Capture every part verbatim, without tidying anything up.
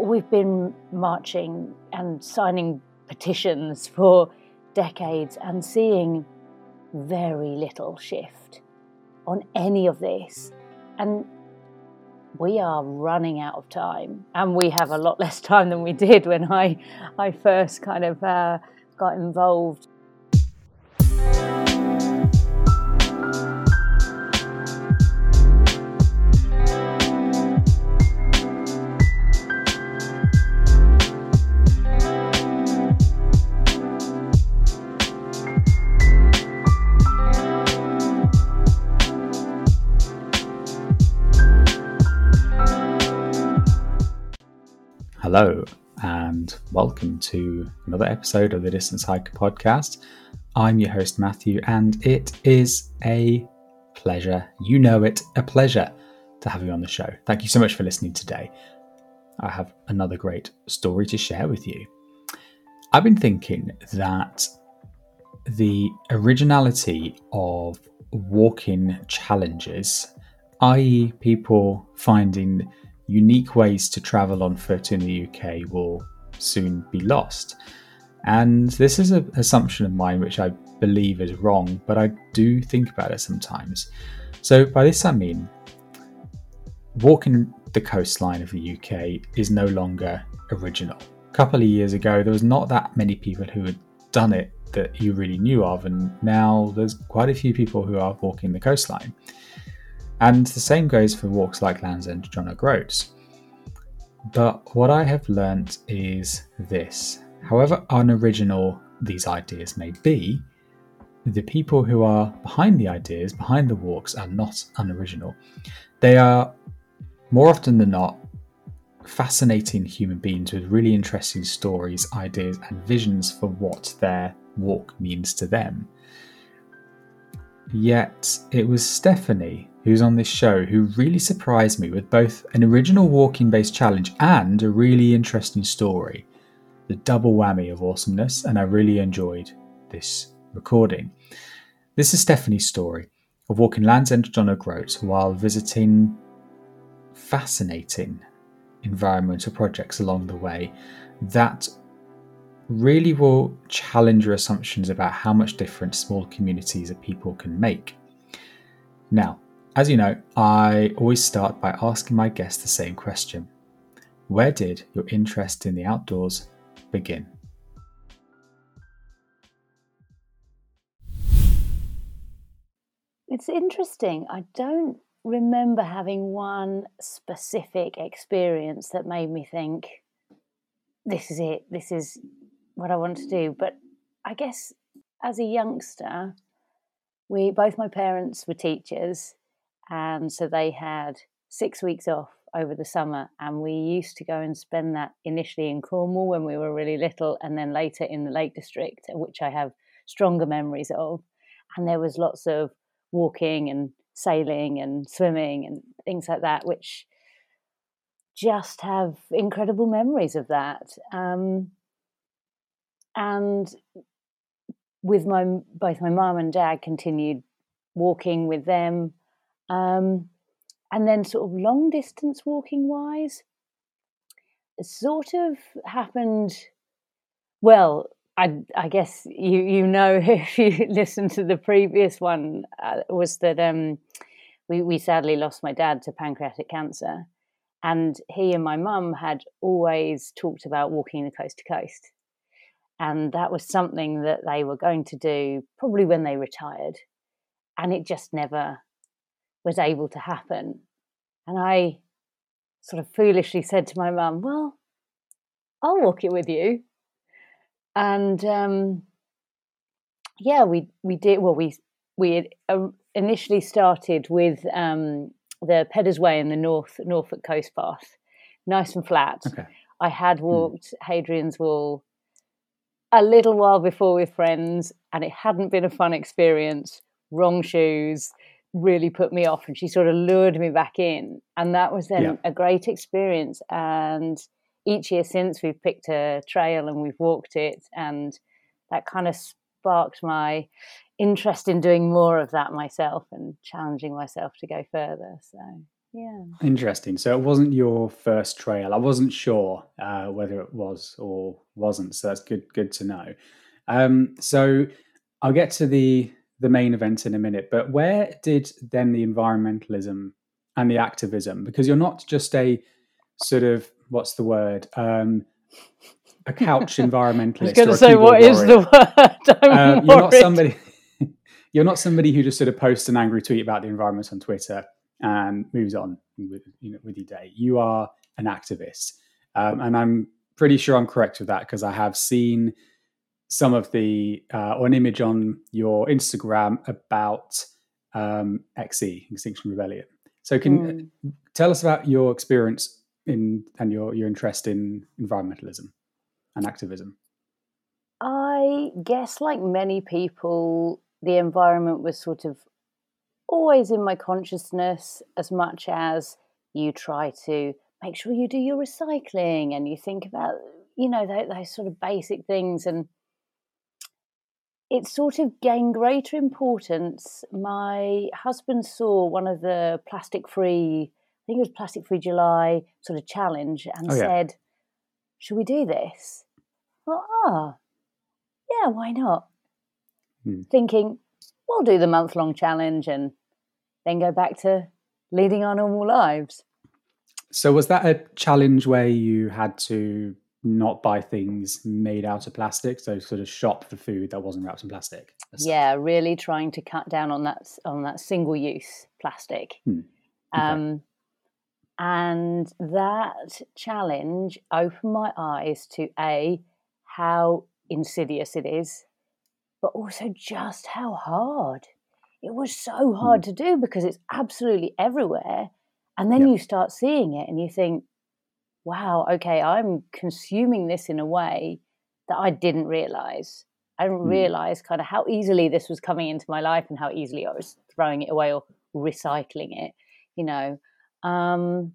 we've been marching and signing petitions for decades and seeing very little shift on any of this. And we are running out of time, and we have a lot less time than we did when I, I first kind of uh, got involved. Hello and welcome to another episode of the Distance Hiker podcast. I'm your host Matthew, and it is a pleasure, you know it, a pleasure to have you on the show. Thank you so much for listening today. I have another great story to share with you. I've been thinking that the originality of walking challenges, that is people finding unique ways to travel on foot in the U K, will soon be lost. And this is an assumption of mine which I believe is wrong, but I do think about it sometimes. So by this I mean walking the coastline of the U K is no longer original. A couple of years ago there was not that many people who had done it that you really knew of, and now there's quite a few people who are walking the coastline. And the same goes for walks like Land's End, John O'Groats. But what I have learnt is this: however unoriginal these ideas may be, the people who are behind the ideas, behind the walks, are not unoriginal. They are, more often than not, fascinating human beings with really interesting stories, ideas, and visions for what their walk means to them. Yet it was Stephanie, who's on this show, who really surprised me with both an original walking-based challenge and a really interesting story. The double whammy of awesomeness, and I really enjoyed this recording. This is Stephanie's story of walking Land's End to John O'Groats while visiting fascinating environmental projects along the way that really will challenge your assumptions about how much difference small communities of people can make. Now, as you know, I always start by asking my guests the same question: where did your interest in the outdoors begin? It's interesting. I don't remember having one specific experience that made me think, this is it, this is what I want to do. But I guess as a youngster, we both my parents were teachers, and so they had six weeks off over the summer, and we used to go and spend that initially in Cornwall when we were really little, and then later in the Lake District, which I have stronger memories of. And there was lots of walking and sailing and swimming and things like that, which just have incredible memories of that. Um, and with my both my mum and dad continued walking with them. Um, and then sort of long distance walking wise, it sort of happened, well, I, I guess you, you know, if you listen to the previous one, uh, was that um, we, we sadly lost my dad to pancreatic cancer. And he and my mum had always talked about walking the coast to coast. And that was something that they were going to do probably when they retired. And it just never was able to happen. And I sort of foolishly said to my mum, well, I'll walk it with you. And um, yeah, we we did. Well, we we had uh, initially started with um, the Peddars Way in the North Norfolk Coast Path, nice and flat. Okay. I had walked hmm. Hadrian's Wall a little while before with friends, and it hadn't been a fun experience. Wrong shoes really put me off, and she sort of lured me back in, and that was then yeah. a great experience. And each year since, we've picked a trail and we've walked it, and that kind of sparked my interest in doing more of that myself and challenging myself to go further. So Yeah. Interesting. So it wasn't your first trail. I wasn't sure uh, whether it was or wasn't. So that's good. Good to know. Um, so I'll get to the the main event in a minute. But where did then the environmentalism and the activism? Because you're not just a sort of what's the word? Um, a couch environmentalist. I was going or to a say, keyboard what is warrior. the word? I'm Uh, you're not worried. somebody. You're not somebody who just sort of posts an angry tweet about the environment on Twitter and moves on with, you know, with your day. You are an activist, um, and I'm pretty sure I'm correct with that because I have seen some of the uh, or an image on your Instagram about um, X E, Extinction Rebellion. So, can Mm. tell us about your experience in and your your interest in environmentalism and activism. I guess, like many people, the environment was sort of always in my consciousness, as much as you try to make sure you do your recycling and you think about, you know, those, those sort of basic things. And it sort of gained greater importance. My husband saw one of the plastic free, I think it was Plastic Free July sort of challenge, and Oh, yeah. said, should we do this? Well, ah, yeah, why not? Hmm. Thinking, we'll do the month-long challenge and then go back to leading our normal lives. So was that a challenge where you had to not buy things made out of plastic, so sort of shop for food that wasn't wrapped in plastic? Yeah, really trying to cut down on that on that single-use plastic. Hmm. Okay. Um, and that challenge opened my eyes to A, how insidious it is, but also just how hard. It was so hard Hmm. to do because it's absolutely everywhere. And then Yeah. you start seeing it and you think, wow, okay, I'm consuming this in a way that I didn't realize. I didn't Hmm. realize kind of how easily this was coming into my life and how easily I was throwing it away or recycling it, you know. Um,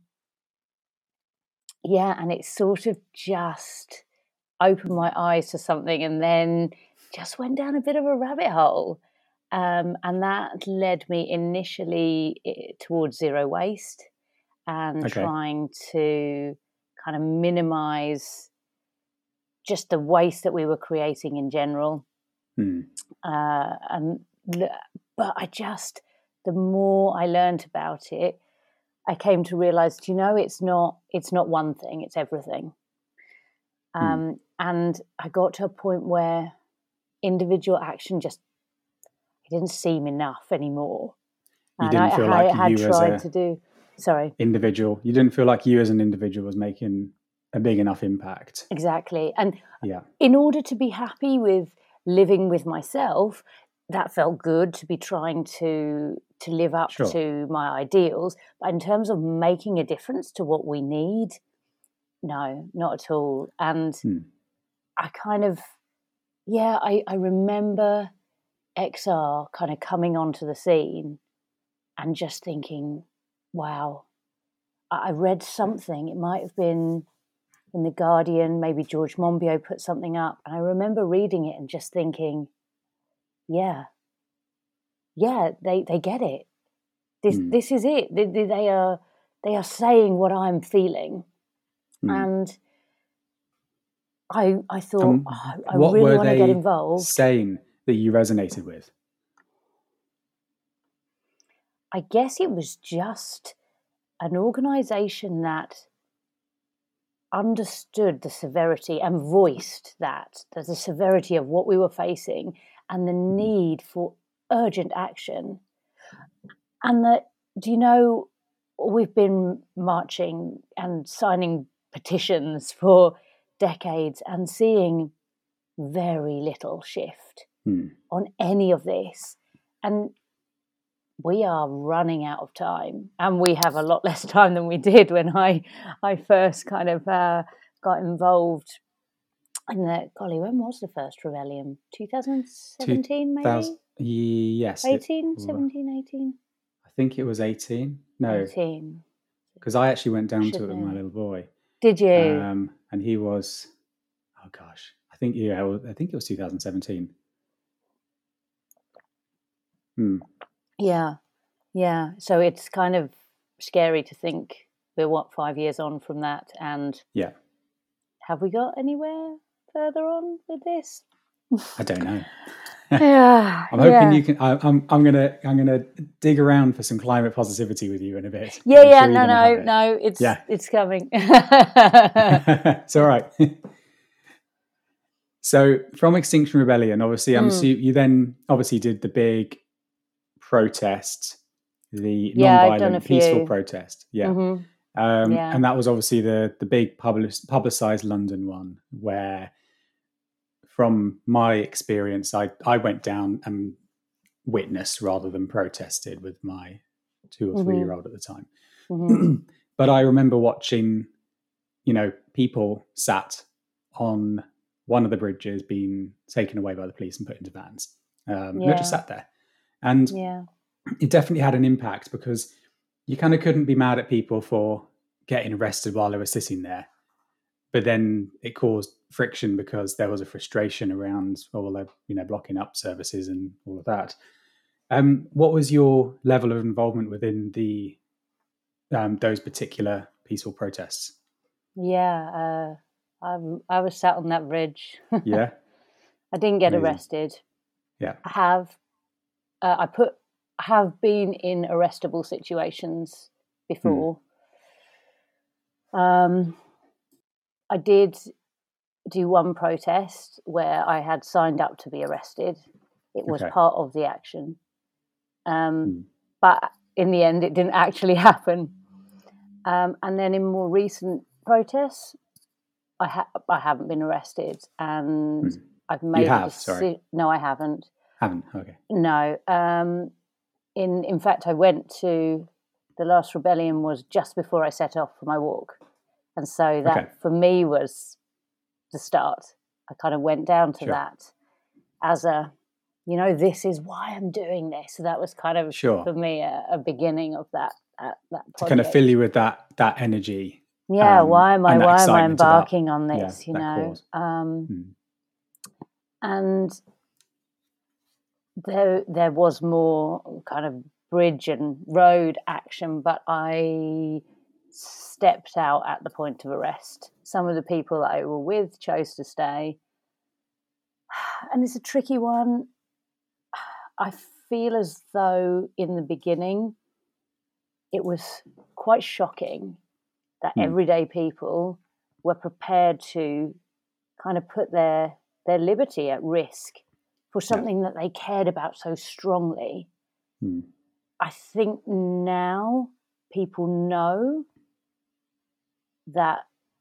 yeah, and it sort of just opened my eyes to something and then just went down a bit of a rabbit hole. Um, and that led me initially eh, towards zero waste and Okay. trying to kind of minimize just the waste that we were creating in general. Hmm. Uh, and but I just, the more I learned about it, I came to realize, you know, it's not it's not one thing; it's everything. Um, Hmm. and I got to a point where individual action just it didn't seem enough anymore. You And I, didn't feel I like had you as tried a to do. Sorry. individual, you didn't feel like you as an individual was making a big enough impact. Exactly. And Yeah. in order to be happy with living with myself, that felt good to be trying to to live up Sure. to my ideals. But in terms of making a difference to what we need, no, not at all. And Hmm. I kind of, yeah, I, I remember X R kind of coming onto the scene and just thinking, wow, I, I read something. It might have been in The Guardian, maybe George Monbiot put something up. And I remember reading it and just thinking, yeah, yeah, they, they get it. This Hmm. this is it. They, they are they are saying what I'm feeling, Hmm. and I I thought Um, oh, I what really were want to get they involved. saying that you resonated with? I guess it was just an organisation that understood the severity and voiced that, that the severity of what we were facing and the need for urgent action. And that, do you know, we've been marching and signing petitions for decades and seeing very little shift Hmm. on any of this. And we are running out of time, and we have a lot less time than we did when I I first kind of uh, got involved in the, golly, when was the first rebellion? twenty seventeen, maybe? Yes. eighteen, It, seventeen, eighteen? I think it was eighteen. No, eighteen. because I actually went down Should to it with my know. little boy. Did you? Um, and he was, oh gosh, I think yeah, I think it was two thousand seventeen. Hmm. Yeah, yeah. So it's kind of scary to think we're, what, five years on from that, and yeah, have we got anywhere further on with this? I don't know. Yeah, I'm hoping yeah. you can. I, I'm. I'm gonna. I'm gonna dig around for some climate positivity with you in a bit. Yeah, I'm yeah. sure you're No, gonna have no, it. no. It's Yeah. it's coming. It's all right. So from Extinction Rebellion, obviously, I'm Mm. assu- you then obviously did the big protest, the Yeah, I've done a non-violent, peaceful few. protest. Yeah. Mhm. Um, Yeah. And that was obviously the the big public, publicized London one, where, from my experience, I I went down and witnessed rather than protested with my two or three year Mhm. old at the time. Mhm. But I remember watching, you know, people sat on one of the bridges being taken away by the police and put into vans. Um, and they just Yeah. sat there. And Yeah. it definitely had an impact, because you kind of couldn't be mad at people for getting arrested while they were sitting there. But then it caused friction because there was a frustration around, oh, well, they're, you know, blocking up services and all of that. Um, what was your level of involvement within the um, those particular peaceful protests? Yeah. Uh, I I was sat on that bridge. Yeah, I didn't get amazing. arrested. Yeah, I have. Uh, I put. Have been in arrestable situations before. Mm. Um, I did do one protest where I had signed up to be arrested. It was okay. part of the action. Um, Mm. But in the end, it didn't actually happen. Um, and then in more recent protests, I, ha- I haven't been arrested, and Mm. I've made You have, a decision. sorry. No, I haven't. Haven't, okay. No. Um, in in fact, I went to the last rebellion was just before I set off for my walk, and so that Okay. for me was the start. I kind of went down to Sure. that as a, you know, this is why I'm doing this. So that was kind of Sure. for me a, a beginning of that uh, that project. To kind of fill you with that that energy. Yeah, um, why am I and that why am I excitement about- embarking on yeah, this? You that know, cause. um, Mm. and there there was more kind of bridge and road action, but I stepped out at the point of arrest. Some of the people that I were with chose to stay, and it's a tricky one. I feel as though in the beginning it was quite shocking that Mm. everyday people were prepared to kind of put their their liberty at risk for something yeah. that they cared about so strongly. Mm. I think now people know that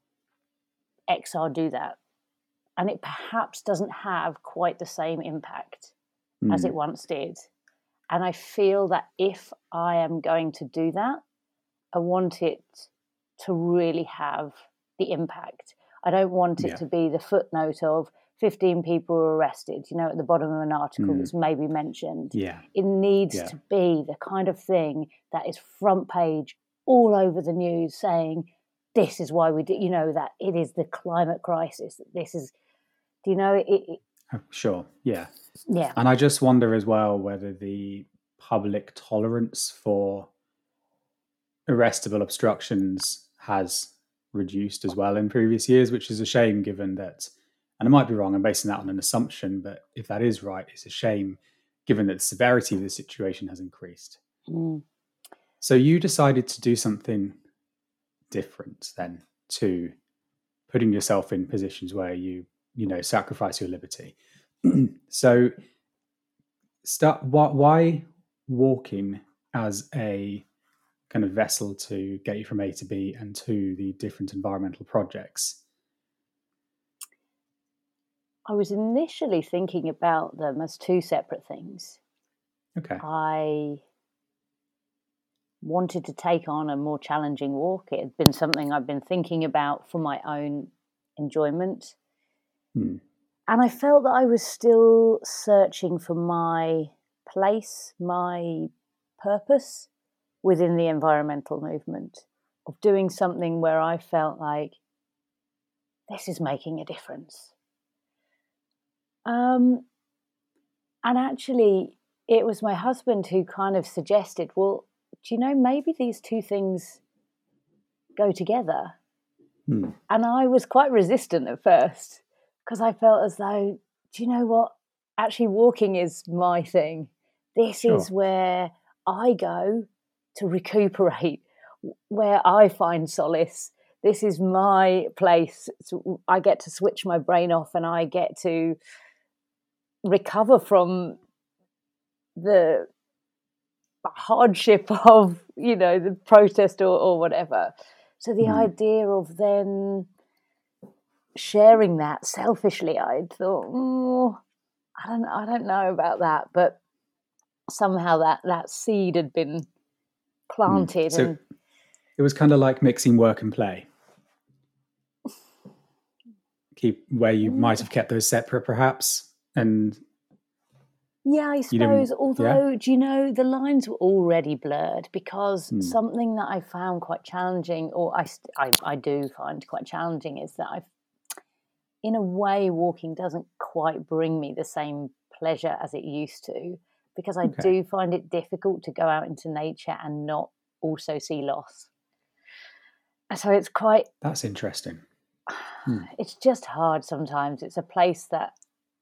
X R do that, and it perhaps doesn't have quite the same impact mm. as it once did. And I feel that if I am going to do that, I want it to really have the impact. I don't want it yeah. to be the footnote of fifteen people were arrested, you know, at the bottom of an article mm. that's maybe mentioned. Yeah. It needs yeah. to be the kind of thing that is front page all over the news saying, this is why we do, you know, that it is the climate crisis. That this is, do you know, it, it oh, sure. Yeah. Yeah. And I just wonder as well whether the public tolerance for arrestable obstructions has reduced as well in previous years, which is a shame given that, and I might be wrong, I'm basing that on an assumption, but if that is right, it's a shame given that the severity of the situation has increased. Mm. So you decided to do something different then, to putting yourself in positions where you, you know, sacrifice your liberty. So start, why, why walking as a kind of vessel to get you from A to B and to the different environmental projects? I was initially thinking about them as two separate things. Okay. I wanted to take on a more challenging walk. It had been something I've been thinking about for my own enjoyment. Hmm. And I felt that I was still searching for my place, my purpose within the environmental movement, of doing something where I felt like this is making a difference. Um, and actually, it was my husband who kind of suggested, well, do you know, maybe these two things go together. Hmm. And I was quite resistant at first because I felt as though, do you know what? Actually, walking is my thing. This Sure. is where I go to recuperate, where I find solace. This is my place. So I get to switch my brain off and I get to recover from the hardship of, you know, the protest or, or whatever. So the Hmm. idea of then sharing that selfishly, I thought, oh, I don't, I don't know about that, but somehow that that seed had been planted. Hmm. So and it was kind of like mixing work and play. Keep where you might have kept those separate, perhaps, and yeah, I you didn't. suppose. Although, Yeah. do you know, the lines were already blurred because Hmm. something that I found quite challenging, or I, st- I, I do find quite challenging, is that I've, in a way, walking doesn't quite bring me the same pleasure as it used to, because I Okay. do find it difficult to go out into nature and not also see loss. So it's quite, That's interesting. Hmm. it's just hard sometimes. It's a place that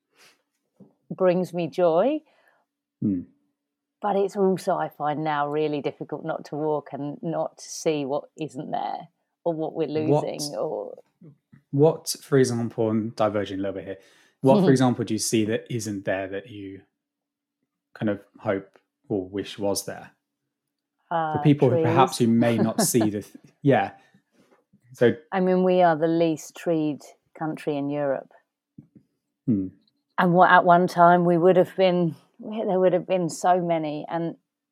brings me joy, Hmm. but it's also, I find now, really difficult not to walk and not to see what isn't there or what we're losing. What, or what, for example, and diverging a little bit here, what, for example, do you see that isn't there that you kind of hope or wish was there? uh, For people who trees. perhaps who may not see the, th- yeah. So, I mean, we are the least treed country in Europe. hmm. And what, at one time we would have been, there would have been so many. And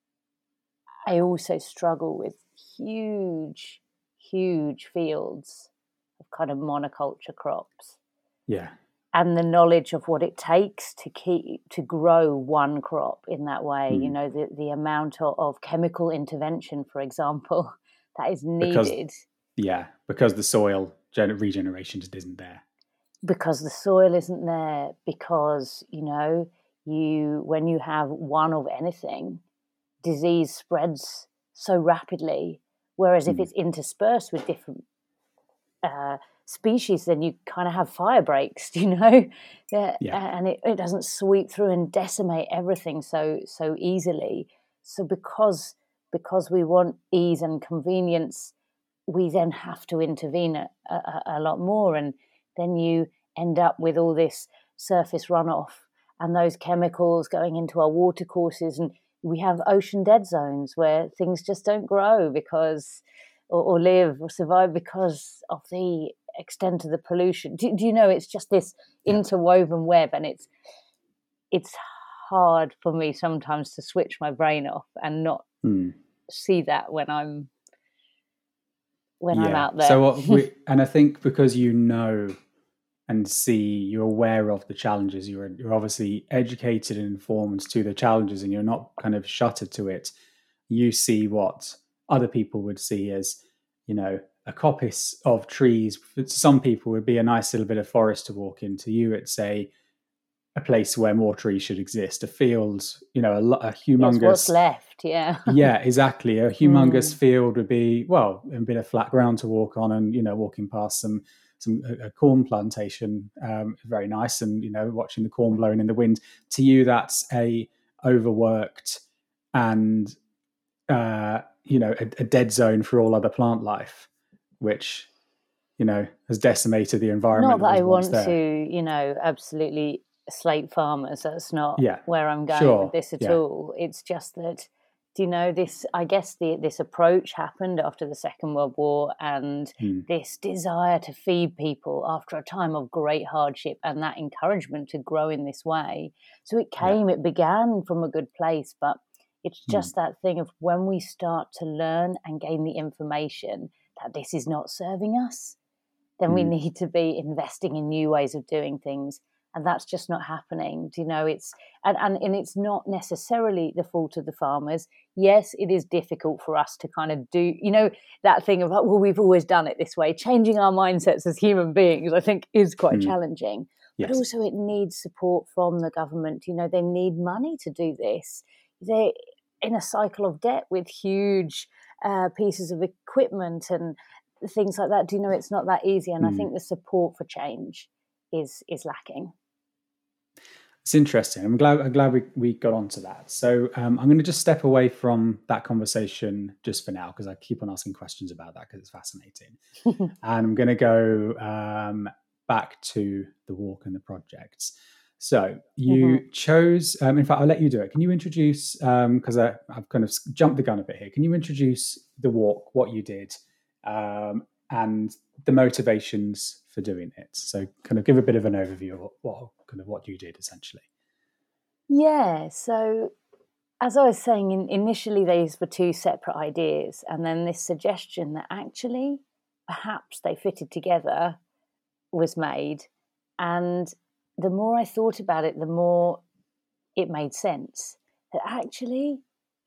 I also struggle with huge, huge fields of kind of monoculture crops. Yeah. And the knowledge of what it takes to keep to grow one crop in that way, Hmm. you know, the, the amount of, of chemical intervention, for example, that is Because, needed. yeah, because the soil gen- regeneration just isn't there. Because the soil isn't there, because, you know, you when you have one of anything, disease spreads so rapidly. Whereas if Hmm. it's interspersed with different uh, species, then you kind of have fire breaks, you know, yeah, Yeah. and it, it doesn't sweep through and decimate everything so so easily. So because because we want ease and convenience, we then have to intervene a, a, a lot more, and then you end up with all this surface runoff and those chemicals going into our watercourses, and we have ocean dead zones where things just don't grow because or, or live or survive because of the extent of the pollution. Do, do you know, it's just this Yeah. interwoven web, and it's it's hard for me sometimes to switch my brain off and not Hmm. see that when I'm when I'm Yeah. out there. So what we, and I think because you know and see, you're aware of the challenges. You're you're obviously educated and informed to the challenges, and you're not kind of shuttered to it. You see what other people would see as, you know, a coppice of trees. For some people, would be a nice little bit of forest to walk into. You, it's a a place where more trees should exist. A field, you know, a, lo- a humongous. It's what's left, yeah. Yeah, exactly. A humongous Mm. field would be, well, a bit of flat ground to walk on, and you know, walking past some some a, a corn plantation, um, very nice, and you know, watching the corn blowing in the wind. To you, that's a overworked and uh, you know, a, a dead zone for all other plant life, which you know has decimated the environment Not that that was I once want there. to, you know, absolutely slate farmers. That's not Yeah, where I'm going sure. with this at Yeah. all. It's just that, do you know, this, I guess the, this approach happened after the Second World War, and Hmm. this desire to feed people after a time of great hardship, and that encouragement to grow in this way. So it came, it began from a good place, but it's just Hmm. that thing of when we start to learn and gain the information that this is not serving us, then we Hmm. need to be investing in new ways of doing things. And that's just not happening. Do you know, it's and, and, and it's not necessarily the fault of the farmers. Yes, it is difficult for us to kind of do, you know, that thing of like, well, we've always done it this way. Changing our mindsets as human beings, I think, is quite Hmm. challenging. But Yes. also it needs support from the government. You know, they need money to do this. They in a cycle of debt with huge uh, pieces of equipment and things like that. Do you know, it's not that easy. And mm. I think the support for change is is lacking. It's interesting. I'm glad I'm glad we, we got onto that. So um, I'm going to just step away from that conversation just for now, because I keep on asking questions about that because it's fascinating. And I'm going to go um, back to the walk and the projects. So you mm-hmm. chose, um, in fact, I'll let you do it. Can you introduce, because um, I've kind of jumped the gun a bit here. Can you introduce the walk, what you did, um, and the motivations for doing it? So kind of give a bit of an overview of what, what kind of what you did essentially. Yeah. So as I was saying, in, initially these were two separate ideas, and then this suggestion that actually perhaps they fitted together was made. And the more I thought about it, the more it made sense that actually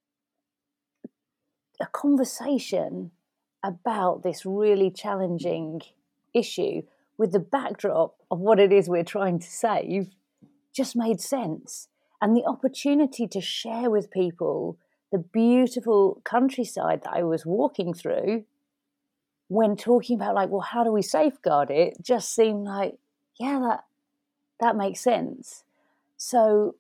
a conversation about this really challenging issue with the backdrop of what it is we're trying to save just made sense. And the opportunity to share with people the beautiful countryside that I was walking through when talking about, like, well, how do we safeguard it, just seemed like, yeah, that that makes sense. So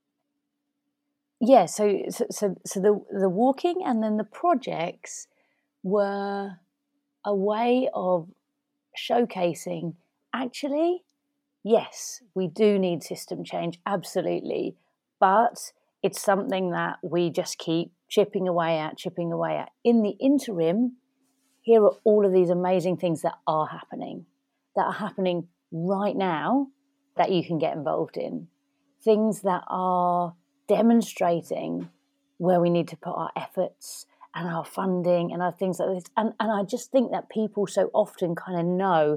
yeah, so so so, so the the walking and then the projects were a way of showcasing, actually, yes, we do need system change, absolutely, but it's something that we just keep chipping away at, chipping away at. In the interim, here are all of these amazing things that are happening, that are happening right now that you can get involved in, things that are demonstrating where we need to put our efforts and our funding and our things like this. And, and I just think that people so often kind of know,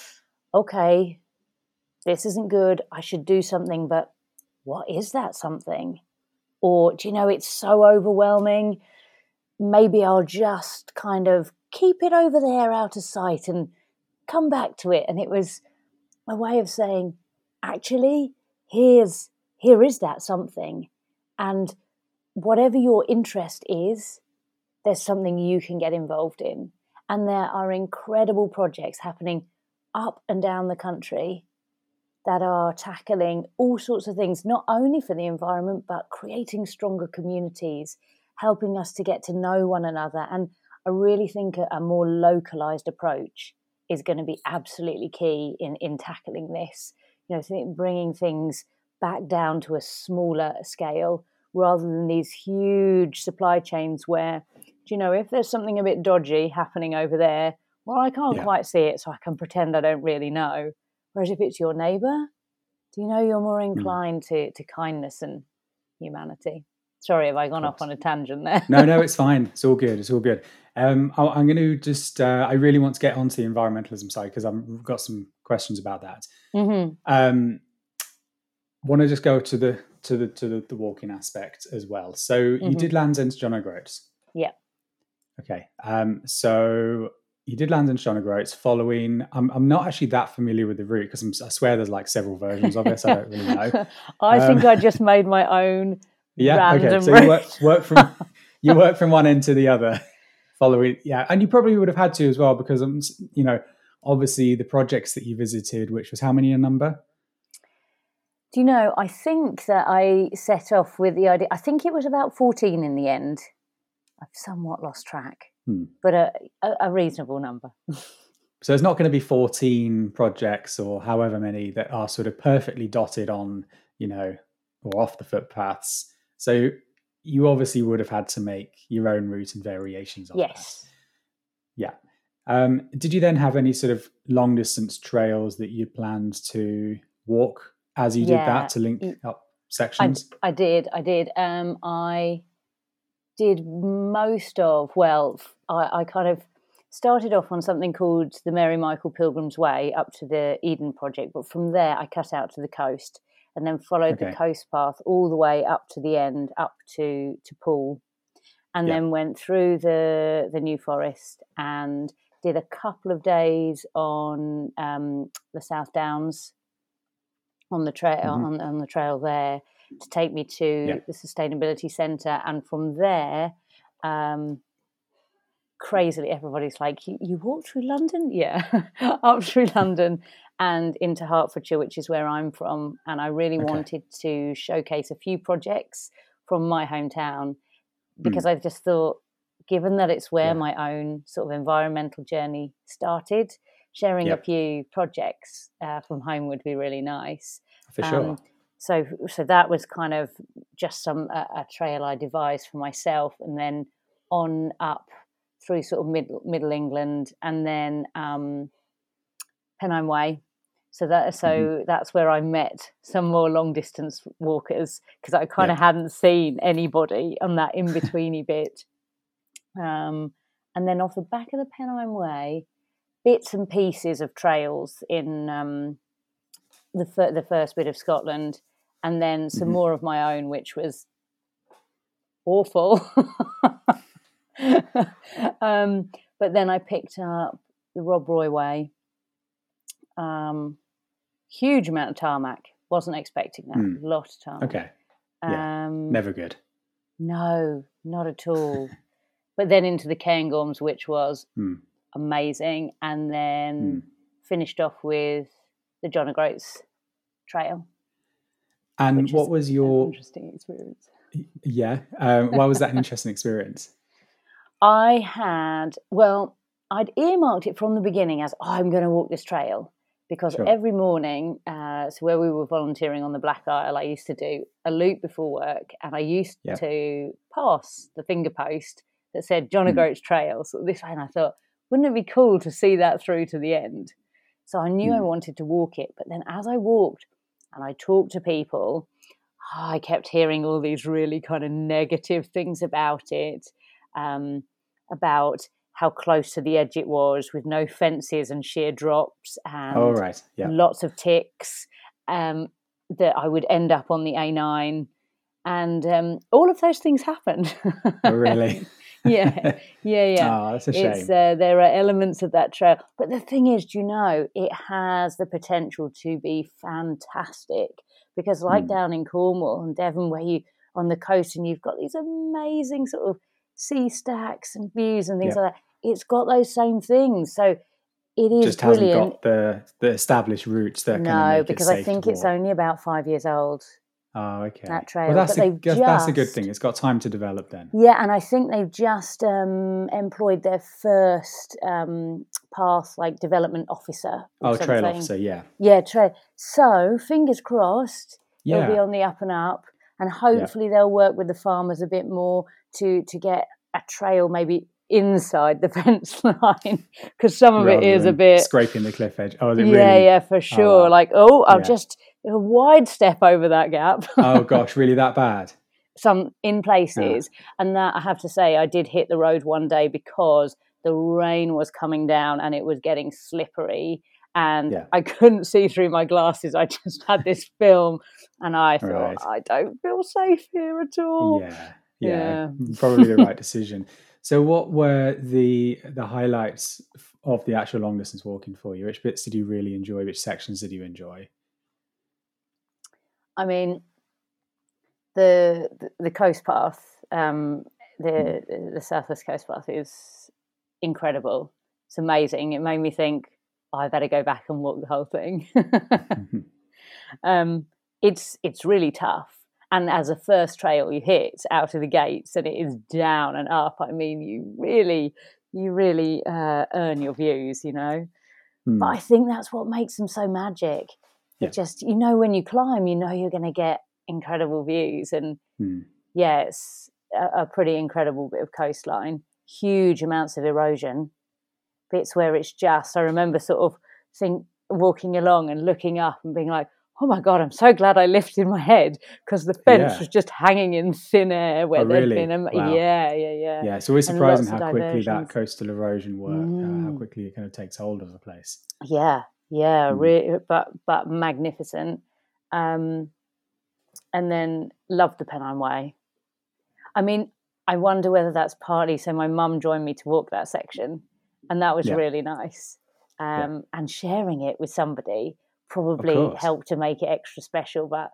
okay, this isn't good, I should do something, but what is that something? Or, do you know, it's so overwhelming, maybe I'll just kind of keep it over there out of sight and come back to it. And it was a way of saying, actually, here's here is that something. And whatever your interest is, there's something you can get involved in. And there are incredible projects happening up and down the country that are tackling all sorts of things, not only for the environment, but creating stronger communities, helping us to get to know one another. And I really think a, a more localized approach is going to be absolutely key in, in tackling this. You know, bringing things back down to a smaller scale rather than these huge supply chains where, do you know, if there's something a bit dodgy happening over there, well, I can't yeah. quite see it, so I can pretend I don't really know. Whereas if it's your neighbour, do you know, you're more inclined mm. to, to kindness and humanity. Sorry if I gone off on a tangent there. no, no, it's fine. It's all good. It's all good. Um, I, I'm going to just, uh, I really want to get onto the environmentalism side because I've got some questions about that. Mm-hmm. Um, want to just go to the to the to the, the walking aspect as well. So mm-hmm. you did Land's End to John O'Groats. Yeah. Okay. Um, so you did Land's End to John O'Groats following. I'm I'm not actually that familiar with the route because I swear there's like several versions of it. So I don't really know. I um, think I just made my own. Yeah. Random okay. So you work, work from you work from one end to the other, following. Yeah, and you probably would have had to as well because um, you know, obviously the projects that you visited, which was how many a number? Do you know, I think that I set off with the idea, I think it was about fourteen in the end. I've somewhat lost track, hmm. but a, a, a reasonable number. So there's not going to be fourteen projects or however many that are sort of perfectly dotted on, you know, or off the footpaths. So you obviously would have had to make your own route and variations of yes. that. Yeah. Um, did you then have any sort of long distance trails that you planned to walk as you yeah. did that to link up sections? I, I did. I did. Um, I did most of, well, I, I kind of started off on something called the Mary Michael Pilgrim's Way up to the Eden Project. But from there, I cut out to the coast and then followed okay. the coast path all the way up to the end, up to, to Poole, and yeah. then went through the, the New Forest and did a couple of days on um, the South Downs on the trail mm-hmm. on, on the trail there, to take me to Yeah. the Sustainability Centre. And from there, um, crazily, everybody's like, you, you walk through London? Yeah, up through London and into Hertfordshire, which is where I'm from. And I really Okay. wanted to showcase a few projects from my hometown, because Mm. I just thought, given that it's where Yeah. my own sort of environmental journey started, sharing Yep. a few projects uh, from home would be really nice. For sure. Um, so, so that was kind of just some a, a trail I devised for myself, and then on up through sort of middle Middle England, and then um, Pennine Way. So that so Mhm. that's where I met some more long distance walkers, because I kind Yeah. of hadn't seen anybody on that in betweeny bit. Um, and then off the back of the Pennine Way, bits and pieces of trails in um, the fir- the first bit of Scotland, and then some Mhm. more of my own, which was awful. um, but then I picked up the Rob Roy Way. Um, huge amount of tarmac. Wasn't expecting that. Mm. A lot of tarmac. Okay. Yeah. Um, Never good. No, not at all. But then into the Cairngorms, which was Mm. amazing, and then Mm. finished off with the John O'Groats Trail. And which what is was an your interesting experience? yeah? Um, why was that an interesting experience? I had, well, I'd earmarked it from the beginning as, oh, I'm going to walk this trail, because Sure. every morning, uh, so where we were volunteering on the Black Isle, I used to do a loop before work, and I used Yep. to pass the finger post that said John Mm. O'Groats Trail. So this way, and I thought, wouldn't it be cool to see that through to the end? So I knew I Mm. wanted to walk it, but then as I walked and I talked to people, I kept hearing all these really kind of negative things about it, um, about how close to the edge it was, with no fences and sheer drops, and Oh, right. Yeah. lots of ticks, um, that I would end up on the A nine. And um, all of those things happened. Oh, really? yeah, yeah, yeah. Oh, that's a It's shame. uh, there are elements of that trail, but the thing is, do you know, it has the potential to be fantastic, because, like Mm. down in Cornwall and Devon, where you on the coast and you've got these amazing sort of sea stacks and views and things Yep. like that, it's got those same things. So it is Just hasn't brilliant. got the the established routes that kind of No, make it because I safe think to it's walk. only about five years old, Oh, okay. that trail. Well, that's But a they've that's, that's a good just thing. It's got time to develop then. Yeah, and I think they've just um, employed their first um, path, like development officer or Oh, trail something. officer. Yeah. Yeah, trail. So fingers crossed, it'll be Yeah. on the up and up, and hopefully they'll work with the farmers a bit more to to get a trail maybe inside the fence line, because some of it Rather is a than bit. scraping the cliff edge. Oh, is it Yeah, really? yeah, for Oh, sure. wow. Like, oh, I'll Yeah. just a wide step over that gap. Oh gosh, really that bad? Some in Ah. places, and that I have to say, I did hit the road one day because the rain was coming down and it was getting slippery, and Yeah. I couldn't see through my glasses. I just had this film, and I thought, Right. I don't feel safe here at all. Yeah. Yeah. Yeah. Probably the right decision. So, what were the the highlights f- of the actual long distance walking for you? Which bits did you really enjoy? Which sections did you enjoy? I mean, the the, the coast path, um, the Mm. the Southwest Coast Path is incredible. It's amazing. It made me think, oh, I better go back and walk the whole thing. Mhm. um, it's it's really tough, and as a first trail you hit out of the gates, and it is down and up. I mean, you really you really uh, earn your views, you know. But I Mm. think that's what makes them so magic. Yeah. It just, you know, when you climb, you know you're going to get incredible views, and Mm. yeah, it's a, a pretty incredible bit of coastline. Huge amounts of erosion. Bits where it's just, I remember sort of think walking along and looking up and being like, oh my God, I'm so glad I lifted my head, because the fence Yeah. was just hanging in thin air where Oh, there'd really? been a, Wow. yeah, yeah, yeah. Yeah, it's always And surprising lots of how quickly that diversions. coastal erosion work, uh, how Mm. quickly it kind of takes hold of a place. Yeah, yeah, Mm. really, but but magnificent. Um, and then loved the Pennine Way. I mean, I wonder whether that's partly so my mum joined me to walk that section, and that was Yeah. really nice. Yeah. Um, and sharing it with somebody Of probably course. helped to make it extra special. But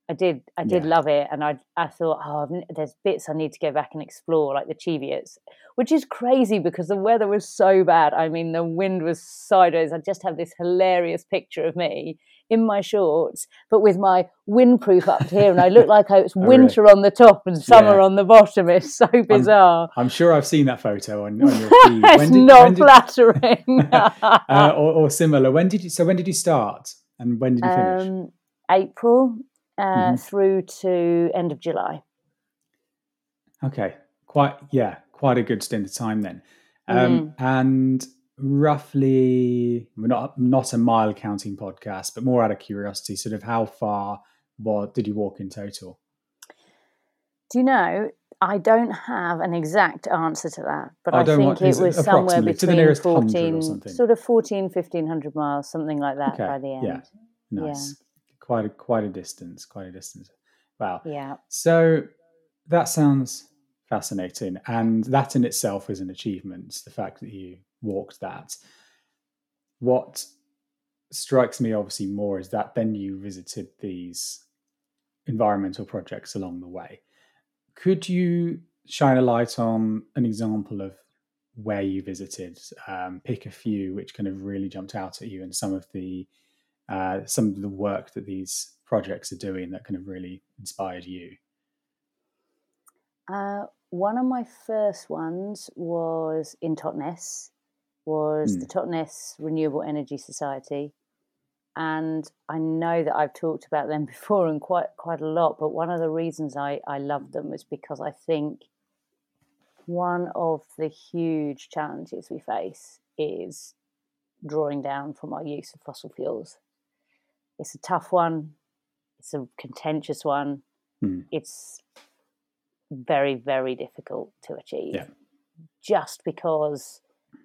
I did. I did Yeah. love it, and I I thought, oh, there's bits I need to go back and explore, like the Cheviots, which is crazy because the weather was so bad. I mean, the wind was sideways. I just have this hilarious picture of me in my shorts, but with my windproof up here, and I look like I was Oh, winter really? on the top and summer Yeah. on the bottom. It's so bizarre. I'm, I'm sure I've seen that photo on, on your feed. It's When did, not when did, flattering. uh, or, or similar. When did you? So when did you start, and when did you finish? um, April uh, Mm-hmm. through to end of July. Okay, quite yeah, quite a good stint of time then. Um, Mm. and roughly, we're not not a mile counting podcast, but more out of curiosity, sort of how far what did you walk in total? Do you know, I don't have an exact answer to that, but I I don't think want it is it was somewhere approximately to the between nearest hundred or fourteen, something. sort of fourteen, fifteen hundred miles, something like that Okay, by the yeah, end. nice, quite a quite a distance, quite a distance. Wow. Yeah. So that sounds fascinating, and that in itself is an achievement. The fact that you walked that. What strikes me obviously more is that then you visited these environmental projects along the way. Could you shine a light on an example of where you visited? Um, pick a few which kind of really jumped out at you, and some of the uh, some of the work that these projects are doing that kind of really inspired you. Uh, one of my first ones was in Totnes, was Hmm. the Totnes Renewable Energy Society. And I know that I've talked about them before and quite quite a lot, but one of the reasons I, I loved them was because I think one of the huge challenges we face is drawing down from our use of fossil fuels. It's a tough one. It's a contentious one. Hmm. It's very, very difficult to achieve. Yeah. Just because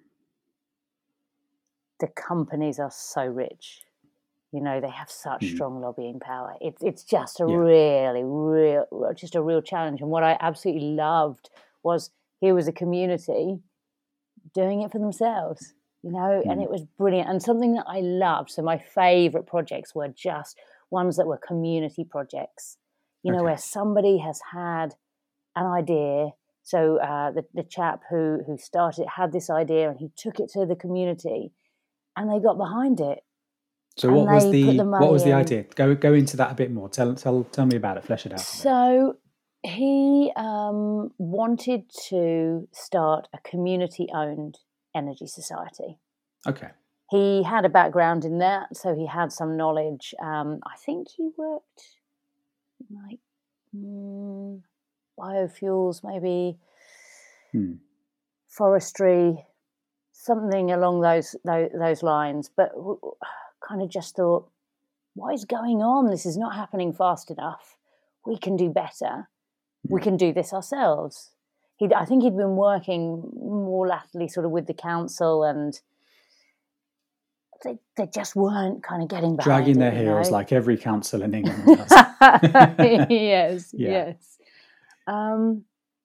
the companies are so rich. You know, they have such Mm. strong lobbying power. It's it's just a Yeah. really, real, just a real challenge. And what I absolutely loved was here was a community doing it for themselves, you know, and Mm. it was brilliant. And something that I loved. So my favourite projects were just ones that were community projects, you know, Okay. where somebody has had an idea. So uh, the the chap who who started it had this idea, and he took it to the community, and they got behind it. So And what was they the put the what money was the in. idea? Go go into that a bit more. Tell tell tell me about it. Flesh it out. A bit. So he um, wanted to start a community-owned energy society. Okay. He had a background in that, so he had some knowledge. Um, I think he worked like mm, biofuels, maybe Hmm. forestry, something along those those, those lines. But w- kind of just thought, what is going on? This is not happening fast enough. We can do better. We can do this ourselves. He, I think he'd been working more latterly sort of with the council, and they, they just weren't kind of getting behind Dragging it, their you heels know? like every council in England does. yes, Yeah. yes. Um,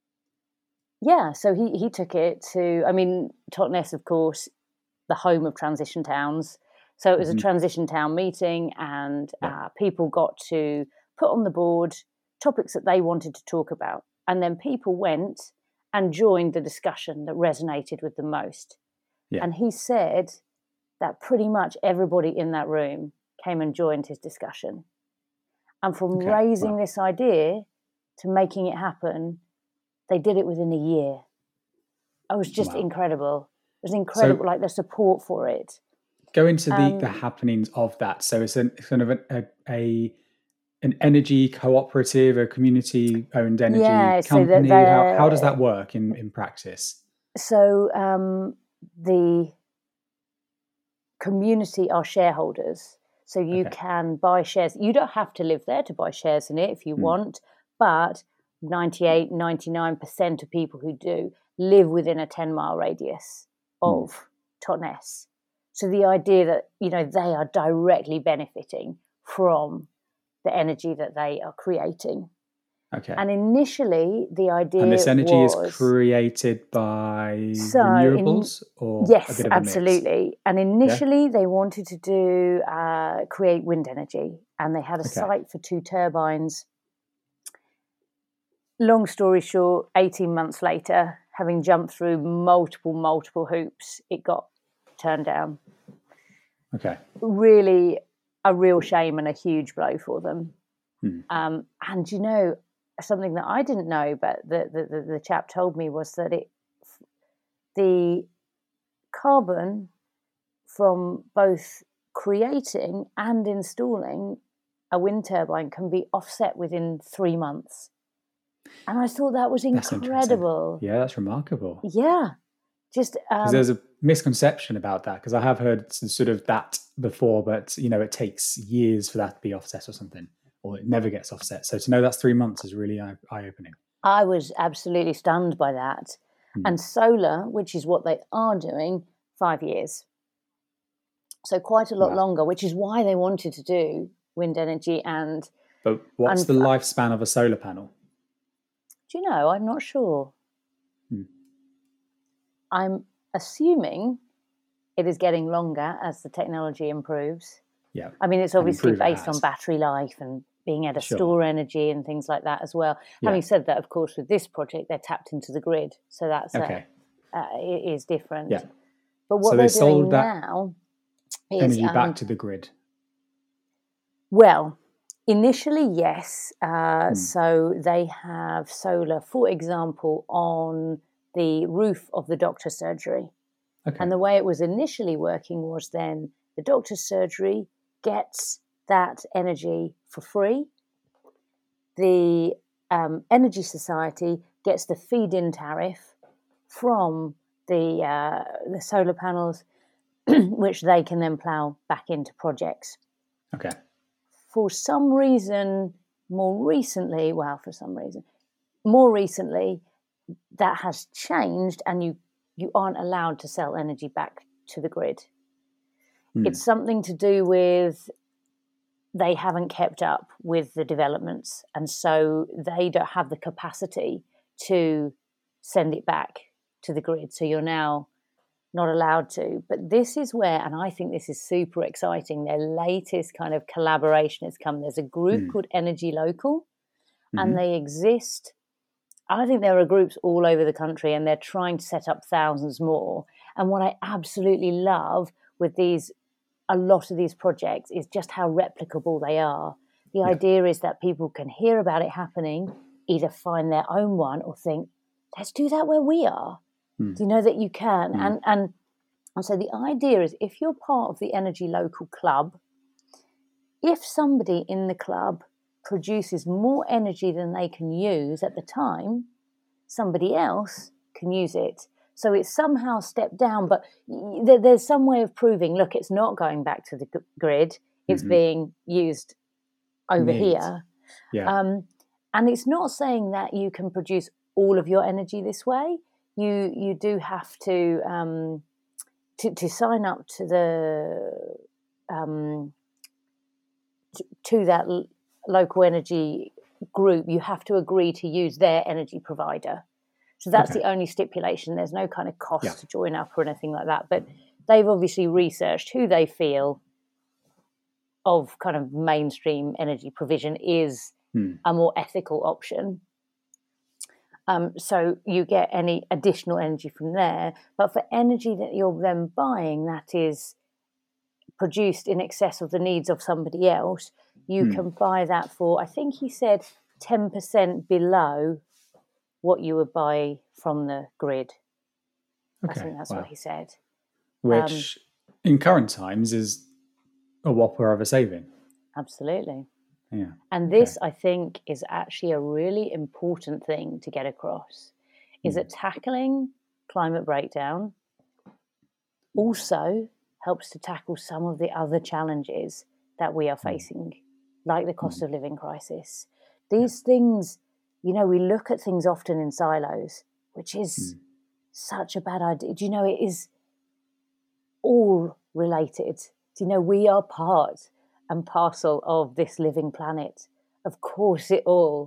yeah, so he, he took it to, I mean, Totnes, of course, the home of transition towns. So it was Mhm. a transition town meeting, and Yeah. uh, people got to put on the board topics that they wanted to talk about. And then people went and joined the discussion that resonated with them most. Yeah. And he said that pretty much everybody in that room came and joined his discussion. And from Okay. raising Wow. this idea to making it happen, they did it within a year. It was just Wow. incredible. It was incredible, So like the support for it. go into the Um, the happenings of that. So it's an kind of a, a, a an energy cooperative, a community owned energy Yeah, so that company. How how does the that work in in practice? so um, the community are shareholders, so you Okay. can buy shares. You don't have to live there to buy shares in it if you Hmm. want, but ninety-eight, ninety-nine percent of people who do live within a ten mile radius of Hmm. Totnes. So the idea that, you know, they are directly benefiting from the energy that they are creating. Okay. And initially, the idea And this energy was, is created by so renewables in, or yes, a bit of a absolutely. mix? And initially, yeah. they wanted to do uh, create wind energy, and they had a okay. site for two turbines. Long story short, eighteen months later, having jumped through multiple, multiple hoops, it got turned down. Okay. Really a real shame and a huge blow for them. Hmm. Um, and, you know, something that I didn't know, but the, the, the, the chap told me was that it the carbon from both creating and installing a wind turbine can be offset within three months. And I thought that was incredible. That's yeah, that's remarkable. Yeah. Just because um, there's a misconception about that, because I have heard sort of that before, but, you know, it takes years for that to be offset or something, or it never gets offset. So to know that's three months is really eye-opening. I was absolutely stunned by that. Hmm. And solar, which is what they are doing, five years. So quite a lot wow. longer, which is why they wanted to do wind energy and... But what's and, the lifespan of a solar panel? Do you know? I'm not sure. Hmm. I'm assuming it is getting longer as the technology improves. Yeah. I mean, it's obviously based on battery life and being able to sure. store energy and things like that as well. Yeah. Having said that, of course, with this project, they're tapped into the grid. So that's okay. a, uh, it is different. Yeah. But what so they're they sold doing that now is... energy um, back to the grid. Well, initially, yes. Uh, hmm. So they have solar, for example, on the roof of the doctor's surgery. Okay. And the way it was initially working was then the doctor's surgery gets that energy for free. The um, Energy Society gets the feed-in tariff from the uh, the solar panels, which they can then plough back into projects. Okay. For some reason, more recently, well, for some reason, more recently, that has changed, and you you aren't allowed to sell energy back to the grid. Mm. It's something to do with they haven't kept up with the developments, and so they don't have the capacity to send it back to the grid. So you're now not allowed to. But this is where, and I think this is super exciting, their latest kind of collaboration has come. There's a group mm. called Energy Local, mm-hmm. and they exist. I think there are groups all over the country, and they're trying to set up thousands more. And what I absolutely love with these, a lot of these projects, is just how replicable they are. The yeah. idea is that people can hear about it happening, either find their own one or think, let's do that where we are. Mm. Do you know that you can? Mm. And, and, and so the idea is, if you're part of the Energy Local Club, if somebody in the club produces more energy than they can use at the time, somebody else can use it. So it's somehow stepped down, but there's some way of proving, look, it's not going back to the grid, it's mm-hmm. being used over Neat. here. Yeah. Um, and it's not saying that you can produce all of your energy this way. You you do have to um, to, to sign up to the um, to, to that l- local energy group. You have to agree to use their energy provider. So that's okay. the only stipulation. There's no kind of cost yeah. to join up or anything like that. But they've obviously researched who they feel of kind of mainstream energy provision is hmm. a more ethical option. Um, so you get any additional energy from there. But for energy that you're then buying that is produced in excess of the needs of somebody else, you hmm. can buy that for, I think he said, ten percent below what you would buy from the grid. Okay. I think that's wow. what he said. Which, um, in current times, is a whopper of a saving. Absolutely. Yeah. And okay. this, I think, is actually a really important thing to get across, is mm. that tackling climate breakdown also helps to tackle some of the other challenges that we are facing, mm. like the cost mm. of living crisis. These yeah. things, you know, we look at things often in silos, which is mm. such a bad idea. Do you know, it is all related. Do you know, we are part and parcel of this living planet. Of course, it all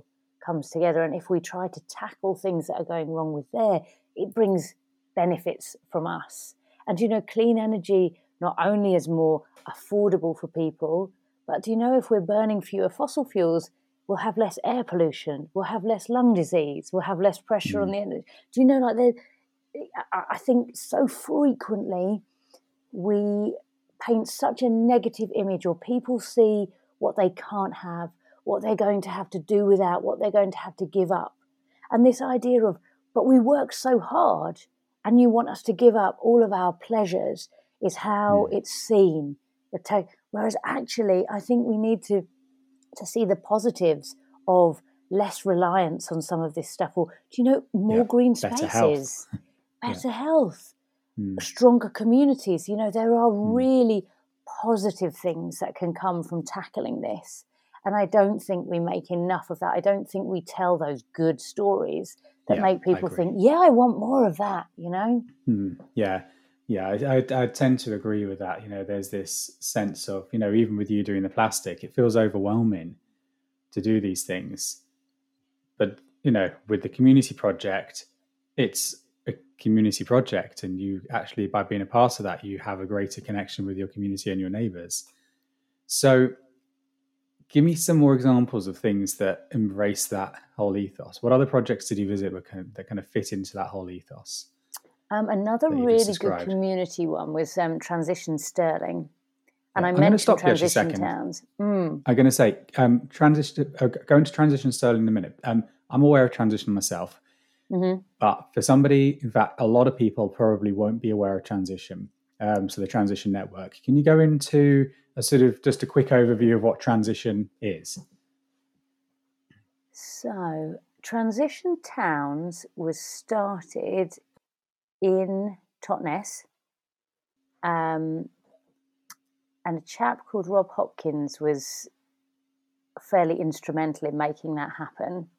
comes together. And if we try to tackle things that are going wrong with there, it brings benefits from us. And, you know, clean energy not only is more affordable for people, but do you know, if we're burning fewer fossil fuels, we'll have less air pollution, we'll have less lung disease, we'll have less pressure mm. on the energy. Do you know, like, I think so frequently we paint such a negative image, or people see what they can't have, what they're going to have to do without, what they're going to have to give up. And this idea of, but we work so hard and you want us to give up all of our pleasures, is how mm. it's seen. Whereas actually, I think we need to, to see the positives of less reliance on some of this stuff. Or, do you know, more yeah, green spaces, better health, better yeah. health mm. stronger communities. You know, there are mm. really positive things that can come from tackling this. And I don't think we make enough of that. I don't think we tell those good stories that yeah, make people think, yeah, I want more of that, you know? Mm. Yeah. Yeah, I, I, I tend to agree with that. You know, there's this sense of, you know, even with you doing the plastic, it feels overwhelming to do these things. But, you know, with the community project, it's a community project. And you actually, by being a part of that, you have a greater connection with your community and your neighbours. So give me some more examples of things that embrace that whole ethos. What other projects did you visit that kind of, that kind of fit into that whole ethos? Um, another really good community one was um, Transition Stirling. And yeah, I I'm mentioned Transition Towns. Mm. I'm going to say, um, transition, uh, going to Transition Stirling in a minute. Um, I'm aware of Transition myself. Mm-hmm. But for somebody, in fact, a lot of people probably won't be aware of Transition. Um, so the Transition Network. Can you go into a sort of just a quick overview of what Transition is? So Transition Towns was started in Totnes, um, and a chap called Rob Hopkins was fairly instrumental in making that happen.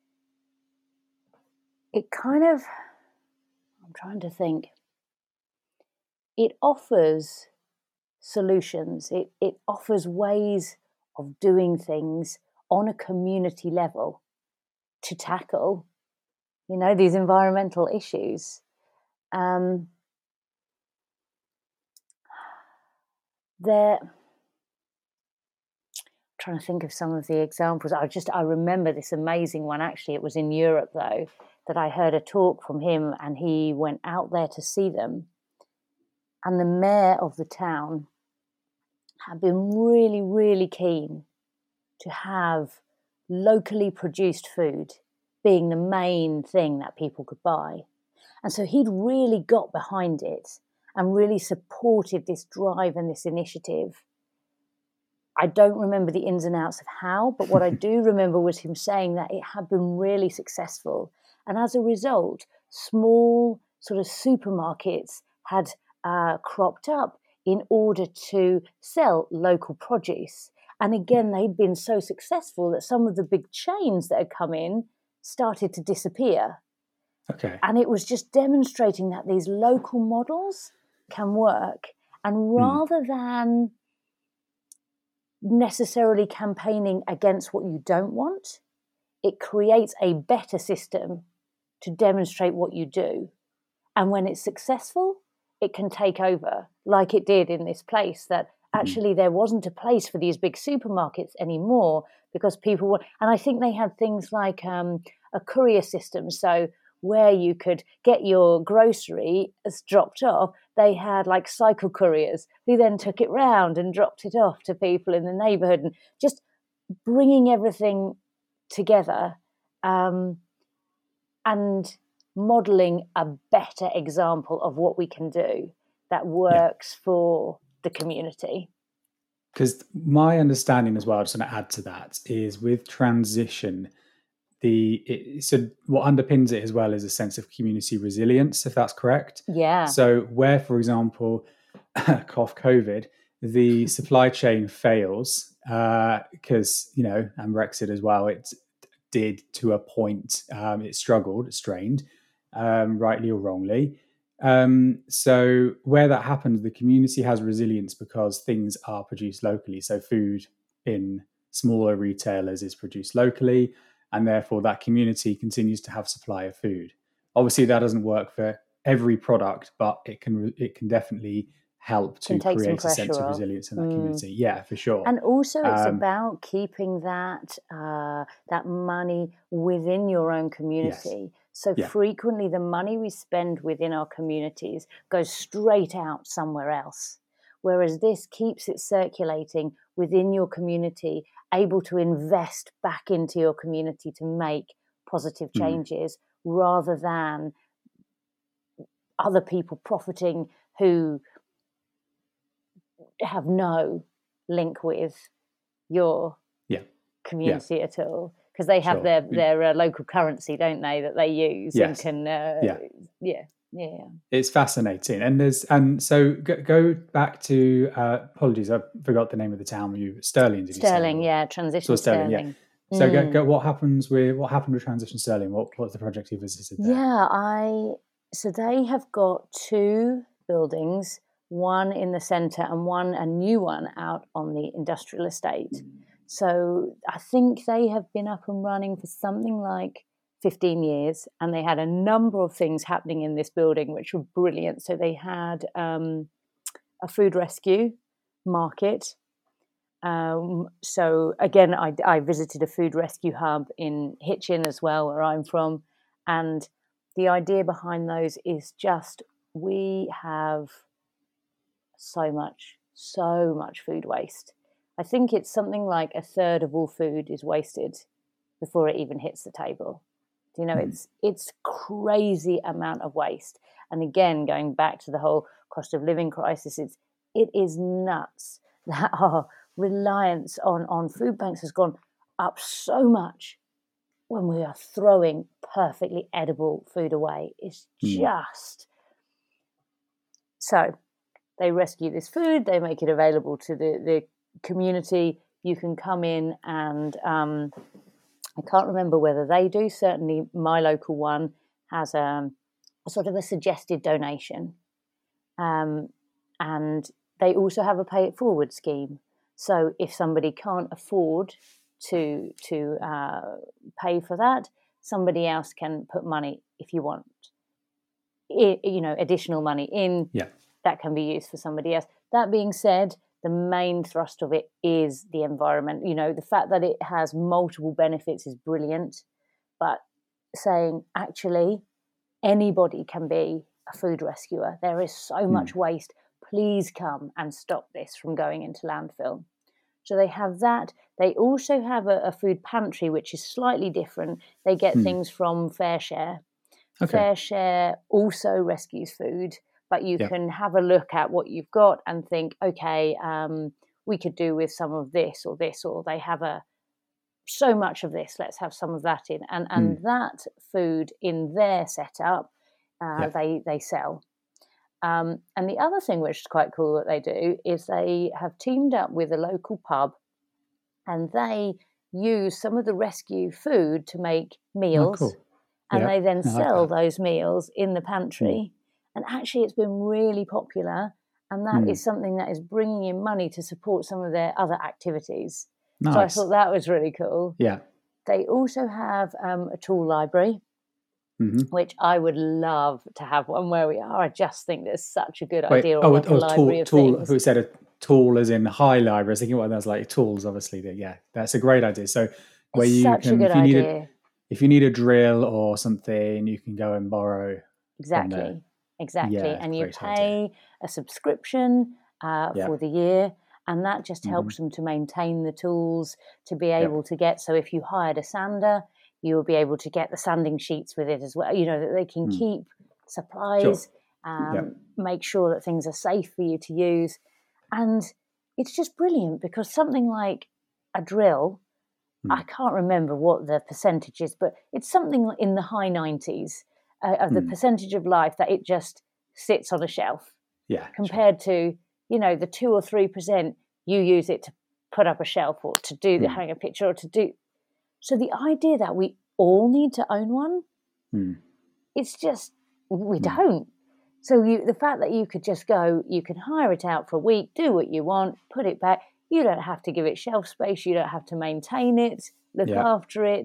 It kind of, I'm trying to think, it offers solutions, it, it offers ways of doing things on a community level to tackle, you know, these environmental issues. Um, there, I'm trying to think of some of the examples. I just, I remember this amazing one, actually. It was in Europe, though, that I heard a talk from him, and he went out there to see them. And the mayor of the town had been really, really keen to have locally produced food being the main thing that people could buy. And so he'd really got behind it and really supported this drive and this initiative. I don't remember the ins and outs of how, but what I do remember was him saying that it had been really successful. And as a result, small sort of supermarkets had uh, cropped up in order to sell local produce. And again, they'd been so successful that some of the big chains that had come in started to disappear. Okay. And it was just demonstrating that these local models can work. And rather mm. than necessarily campaigning against what you don't want, it creates a better system to demonstrate what you do. And when it's successful, it can take over, like it did in this place, that actually there wasn't a place for these big supermarkets anymore because people were, and I think they had things like um, a courier system. So where you could get your grocery dropped off, they had like cycle couriers who then took it round and dropped it off to people in the neighborhood, and just bringing everything together um, and modeling a better example of what we can do that works yeah. for the community. Because my understanding as well, I just want to add to that, is with Transition, the it, so what underpins it as well is a sense of community resilience, if that's correct. Yeah. So where, for example, cough COVID, the supply chain fails because, uh, you know, and Brexit as well, it did to a point, um, it struggled, it strained, um, rightly or wrongly. Um, so where that happens, the community has resilience because things are produced locally. So food in smaller retailers is produced locally. and therefore that community continues to have supply of food. Obviously, that doesn't work for every product, but it can it can definitely help to create a sense of resilience in that mm. community. Yeah, for sure. And also it's um, about keeping that uh, that money within your own community. Yes. So yeah. frequently the money we spend within our communities goes straight out somewhere else, whereas this keeps it circulating within your community, able to invest back into your community to make positive changes mm. rather than other people profiting who have no link with your yeah. community yeah. at all, because they have sure. their their uh, local currency, don't they, that they use yes. and can uh, yeah. yeah yeah it's fascinating. And there's and so go, go back to uh apologies, I forgot the name of the town. You Stirling, did Sterling you say? yeah transition so Stirling, Stirling yeah so mm. go, go what happens with what happened with Transition Stirling? What what's the project you visited there? yeah I so they have got two buildings, one in the centre and one, a new one, out on the industrial estate. So I think they have been up and running for something like fifteen years, and they had a number of things happening in this building which were brilliant. So they had um, a food rescue market. Um, so again, I, I visited a food rescue hub in Hitchin as well, where I'm from. And the idea behind those is just we have so much, so much food waste. I think it's something like a third of all food is wasted before it even hits the table. You know, mm. it's it's crazy amount of waste. And again, going back to the whole cost of living crisis, it's it is nuts that our reliance on, on food banks has gone up so much when we are throwing perfectly edible food away. It's mm. just so. They rescue this food, they make it available to the, the community. You can come in and um, I can't remember whether they do. Certainly my local one has um, a sort of a suggested donation. Um, and they also have a pay it forward scheme. So if somebody can't afford to, to uh, pay for that, somebody else can put money, if you want, it, you know, additional money in. Yeah. That can be used for somebody else. That being said, the main thrust of it is the environment. You know, the fact that it has multiple benefits is brilliant, but saying actually anybody can be a food rescuer. There is so mm. much waste. Please come and stop this from going into landfill. So they have that. They also have a, a food pantry, which is slightly different. They get mm. things from FareShare. Okay. FareShare also rescues food, but you yep. can have a look at what you've got and think, okay, um, we could do with some of this or this, or they have a so much of this, let's have some of that in. And and mm. that food in their setup, uh, yep. they, they sell. Um, and the other thing which is quite cool that they do is they have teamed up with a local pub, and they use some of the rescue food to make meals. Oh, cool. And yep. they then I like sell that. those meals in the pantry. Mm. And actually, it's been really popular, and that mm. is something that is bringing in money to support some of their other activities. Nice. So I thought that was really cool. Yeah. They also have um, a tool library, mm-hmm. which I would love to have one where we are. I just think there's such a good Wait, idea. Oh, like oh a a library tool, of tool things. who said a tool as in high library. I was thinking, well, that's like tools, obviously. That, yeah, that's a great idea. So where it's you such can, a good if you need idea. a, if you need a drill or something, you can go and borrow. Exactly. Exactly. Yeah, and you pay idea. a subscription uh, yeah. for the year, and that just helps mm-hmm. them to maintain the tools, to be able yep. to get, so if you hired a sander, you will be able to get the sanding sheets with it as well, you know, that they can mm. keep supplies, sure. um, yep. make sure that things are safe for you to use. And it's just brilliant because something like a drill, mm. I can't remember what the percentage is, but it's something in the high nineties. Uh, of the mm. percentage of life that it just sits on a shelf, yeah, compared sure. to, you know, the two or three percent you use it to put up a shelf or to do the mm. hang a picture or to do. So the idea that we all need to own one, mm. it's just we mm. don't. So you, the fact that you could just go, you can hire it out for a week, do what you want, put it back. You don't have to give it shelf space. You don't have to maintain it, look yeah. after it.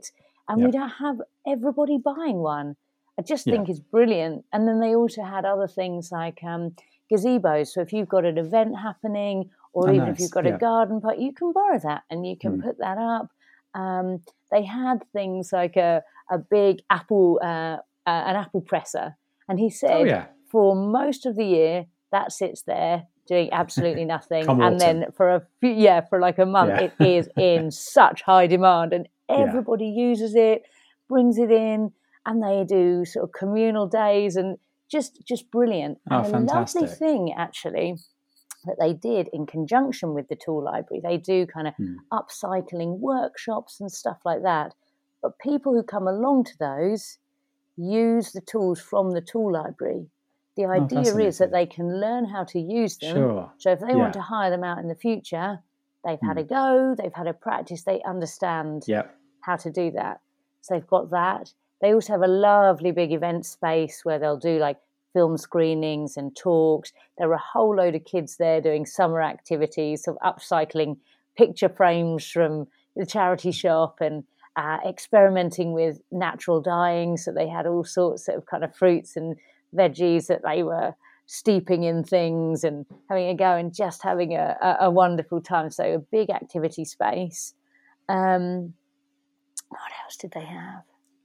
and Yep. we don't have everybody buying one. I just Yeah. think it's brilliant. And then they also had other things like um, gazebos. So if you've got an event happening, or Oh, even nice. if you've got Yeah. a garden pot, you can borrow that and you can Mm. put that up. Um, they had things like a, a big apple, uh, uh, an apple presser. And he said, Oh, yeah. for most of the year, that sits there doing absolutely nothing. Come And autumn. then for a few, yeah, for like a month, Yeah. it is in such high demand, and Yeah. everybody uses it, brings it in, and they do sort of communal days, and just just brilliant. Oh, And a lovely fantastic. thing actually that they did in conjunction with the tool library, they do kind of Mm. upcycling workshops and stuff like that. But people who come along to those use the tools from the tool library. The Oh, idea is that fascinating. they can learn how to use them. Sure. So if they Yeah. want to hire them out in the future, they've had Mm. a go, they've had a practice, they understand Yep. how to do that. So they've got that. They also have a lovely big event space where they'll do like film screenings and talks. There are a whole load of kids there doing summer activities, sort of upcycling picture frames from the charity shop, and uh, experimenting with natural dyeing. So they had all sorts of kind of fruits and veggies that they were steeping in things and having a go and just having a, a, a wonderful time. So a big activity space. Um, what else did they have?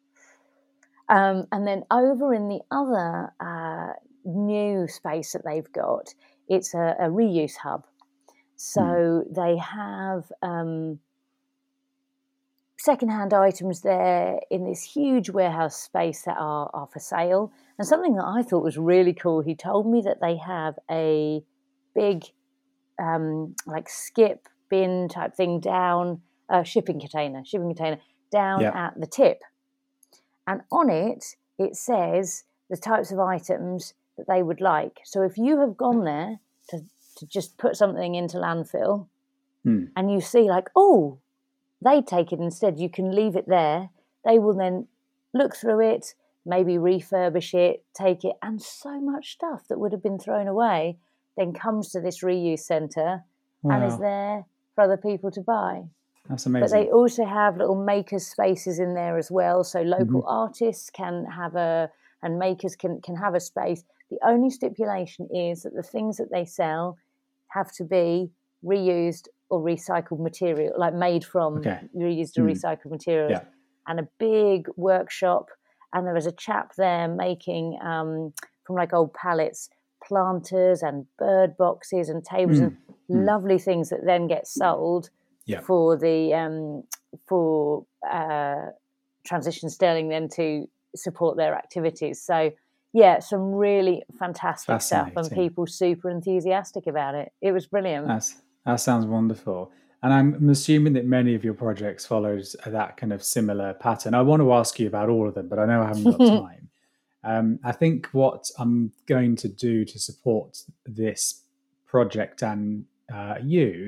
Um, and then over in the other uh, new space that they've got, it's a, a reuse hub. So mm. they have um, secondhand items there in this huge warehouse space that are, are for sale. And something that I thought was really cool, he told me that they have a big um, like skip bin type thing down, uh, shipping container, shipping container down Yep. at the tip. And on it, it says the types of items that they would like. So if you have gone there to, to just put something into landfill mm. and you see like, oh, they take it instead, you can leave it there. They will then look through it, maybe refurbish it, take it, and so much stuff that would have been thrown away then comes to this reuse centre Wow. and is there for other people to buy. That's amazing. But they also have little makers spaces in there as well. So local mm-hmm. artists can have a, and makers can, can have a space. The only stipulation is that the things that they sell have to be reused or recycled material, like made from okay. reused or mm. recycled materials. Yeah. And a big workshop. And there was a chap there making, um, from like old pallets, planters and bird boxes and tables mm. and mm. lovely things that then get sold. Yeah. For the um, for uh, Transition Sterling then to support their activities. So yeah, some really fantastic stuff and people super enthusiastic about it. It was brilliant. That's, that sounds wonderful. And I'm assuming that many of your projects follows that kind of similar pattern. I want to ask you about all of them, but I know I haven't got time. um, I think what I'm going to do to support this project and uh, you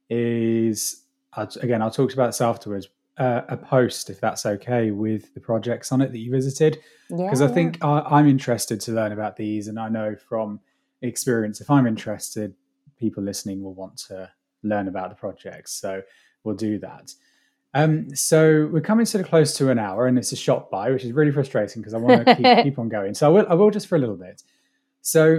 is, again, I'll talk about this afterwards, uh, a post, if that's okay, with the projects on it that you visited. Because yeah, I think yeah. I, I'm interested to learn about these. And I know from experience, if I'm interested, people listening will want to learn about the projects. So we'll do that. Um, so we're coming sort of close to an hour and it's a shot by, which is really frustrating because I want to keep, keep on going. So I will, I will just for a little bit. So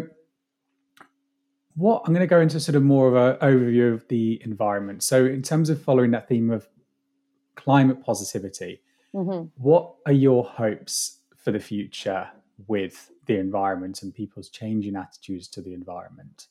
what I'm going to go into sort of more of an overview of the environment. So in terms of following that theme of climate positivity, mm-hmm. what are your hopes for the future with the environment and people's changing attitudes to the environment?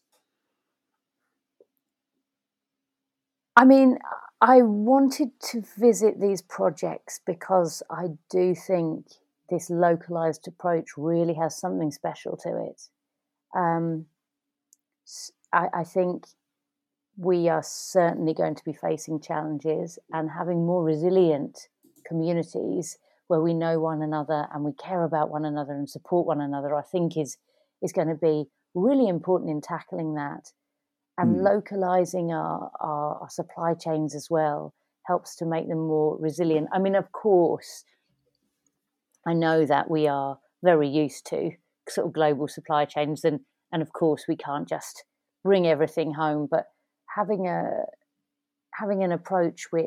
I mean, I wanted to visit these projects because I do think this localized approach really has something special to it. Um, I, I think we are certainly going to be facing challenges, and having more resilient communities where we know one another and we care about one another and support one another, I think is is going to be really important in tackling that. And mm. localizing our, our, our supply chains as well helps to make them more resilient. I mean, of course, I know that we are very used to sort of global supply chains, and, and of course we can't just bring everything home, but having a having an approach which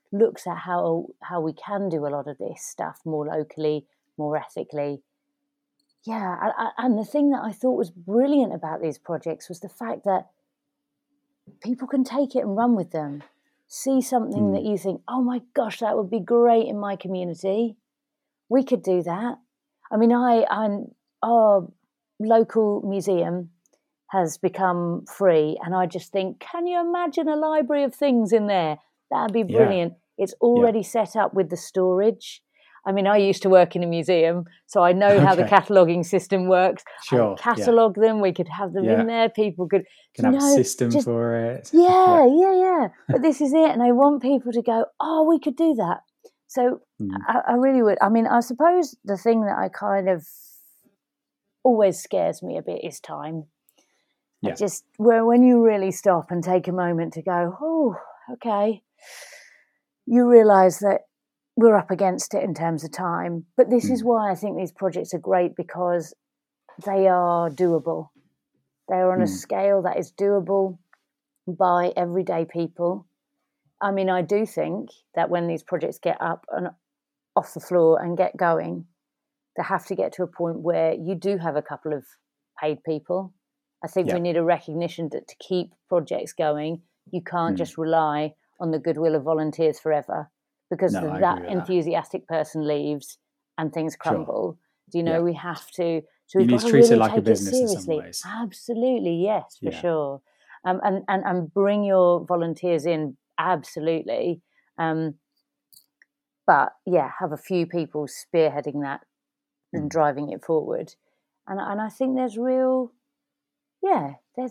looks at how how we can do a lot of this stuff more locally, more ethically. Yeah, I, I, and the thing that I thought was brilliant about these projects was the fact that people can take it and run with them. See something Mm. that you think, oh my gosh, that would be great in my community. We could do that. I mean, I, I'm our local museum has become free, and I just think, can you imagine a library of things in there? That'd be Yeah. brilliant. It's already Yeah. set up with the storage. I mean, I used to work in a museum, so I know how the Okay. cataloguing system works. I Sure. could catalogue them. We could have them Yeah. in there. People could, Can you have a know, system just for it. yeah, Yeah. yeah, yeah. But this is it, and I want people to go, oh, we could do that. So Mm. I, I really would. I mean, I suppose the thing that I kind of always scares me a bit is time. I Yeah. just where when you really stop and take a moment to go, oh, okay, you realise that we're up against it in terms of time. But this is Mm. why I think these projects are great, because they are doable. They're on a Mm. scale that is doable by everyday people. I mean, I do think that when these projects get up and off the floor and get going, they have to get to a point where you do have a couple of paid people. I think Yeah. we need a recognition that to keep projects going, you can't Mm. just rely on the goodwill of volunteers forever, because No, the, I that agree with that. enthusiastic person leaves and things crumble. Sure. Do you know, Yeah. we have to, so You we've need got to to treat it really like a take it business in some seriously. ways. Absolutely, yes, for Yeah. sure. Um, and, and, and bring your volunteers in, absolutely. Um, but yeah, have a few people spearheading that and Mm. driving it forward. And and I think there's real, yeah, there's,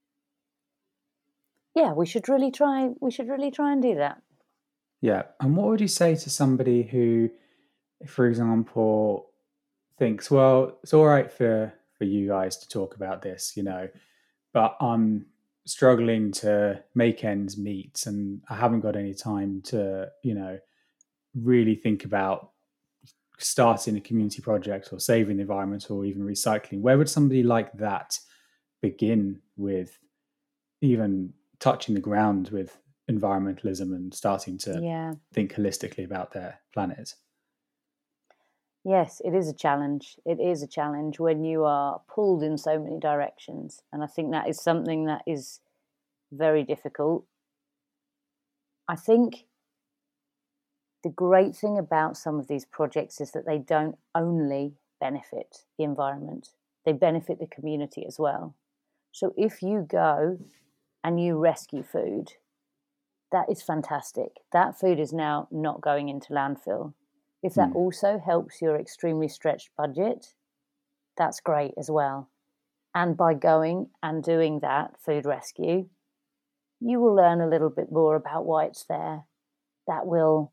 yeah, we should really try, we should really try and do that. Yeah. And what would you say to somebody who, for example, thinks, well, it's all right for, for you guys to talk about this, you know, but I'm struggling to make ends meet and I haven't got any time to, you know, really think about starting a community project or saving the environment or even recycling. Where would somebody like that begin with even touching the ground with environmentalism and starting to Yeah. think holistically about their planet? Yes, it is a challenge. It is a challenge when you are pulled in so many directions. And I think that is something that is very difficult. I think the great thing about some of these projects is that they don't only benefit the environment, they benefit the community as well. So if you go and you rescue food, that is fantastic. That food is now not going into landfill. If that Mm. also helps your extremely stretched budget, that's great as well. And by going and doing that food rescue, you will learn a little bit more about why it's there. That will,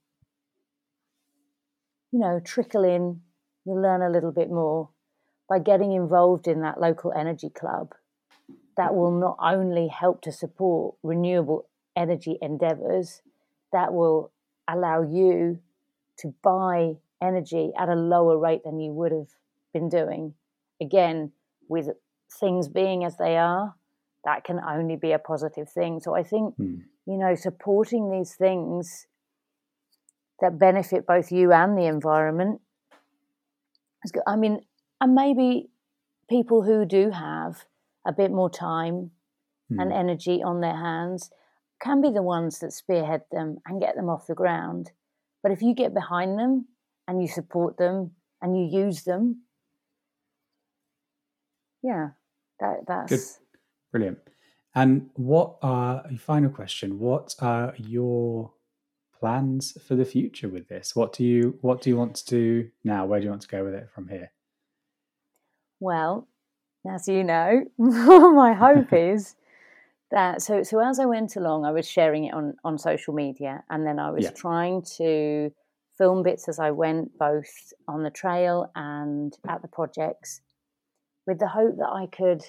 you know, trickle in. You'll learn a little bit more by getting involved in that local energy club. That will not only help to support renewable energy endeavours, that will allow you to buy energy at a lower rate than you would have been doing. Again, with things being as they are, that can only be a positive thing. So I think, Mm. you know, supporting these things that benefit both you and the environment is good. I mean, and maybe people who do have a bit more time and Mm. energy on their hands can be the ones that spearhead them and get them off the ground. But if you get behind them and you support them and you use them, yeah, that Good. that's Brilliant. And what are, a final question, what are your plans for the future with this? What do you what do you want to do now? Where do you want to go with it from here? well, as you know, my hope is that so so as I went along, I was sharing it on on social media, and then I was Yeah. trying to film bits as I went, both on the trail and at the projects, with the hope that I could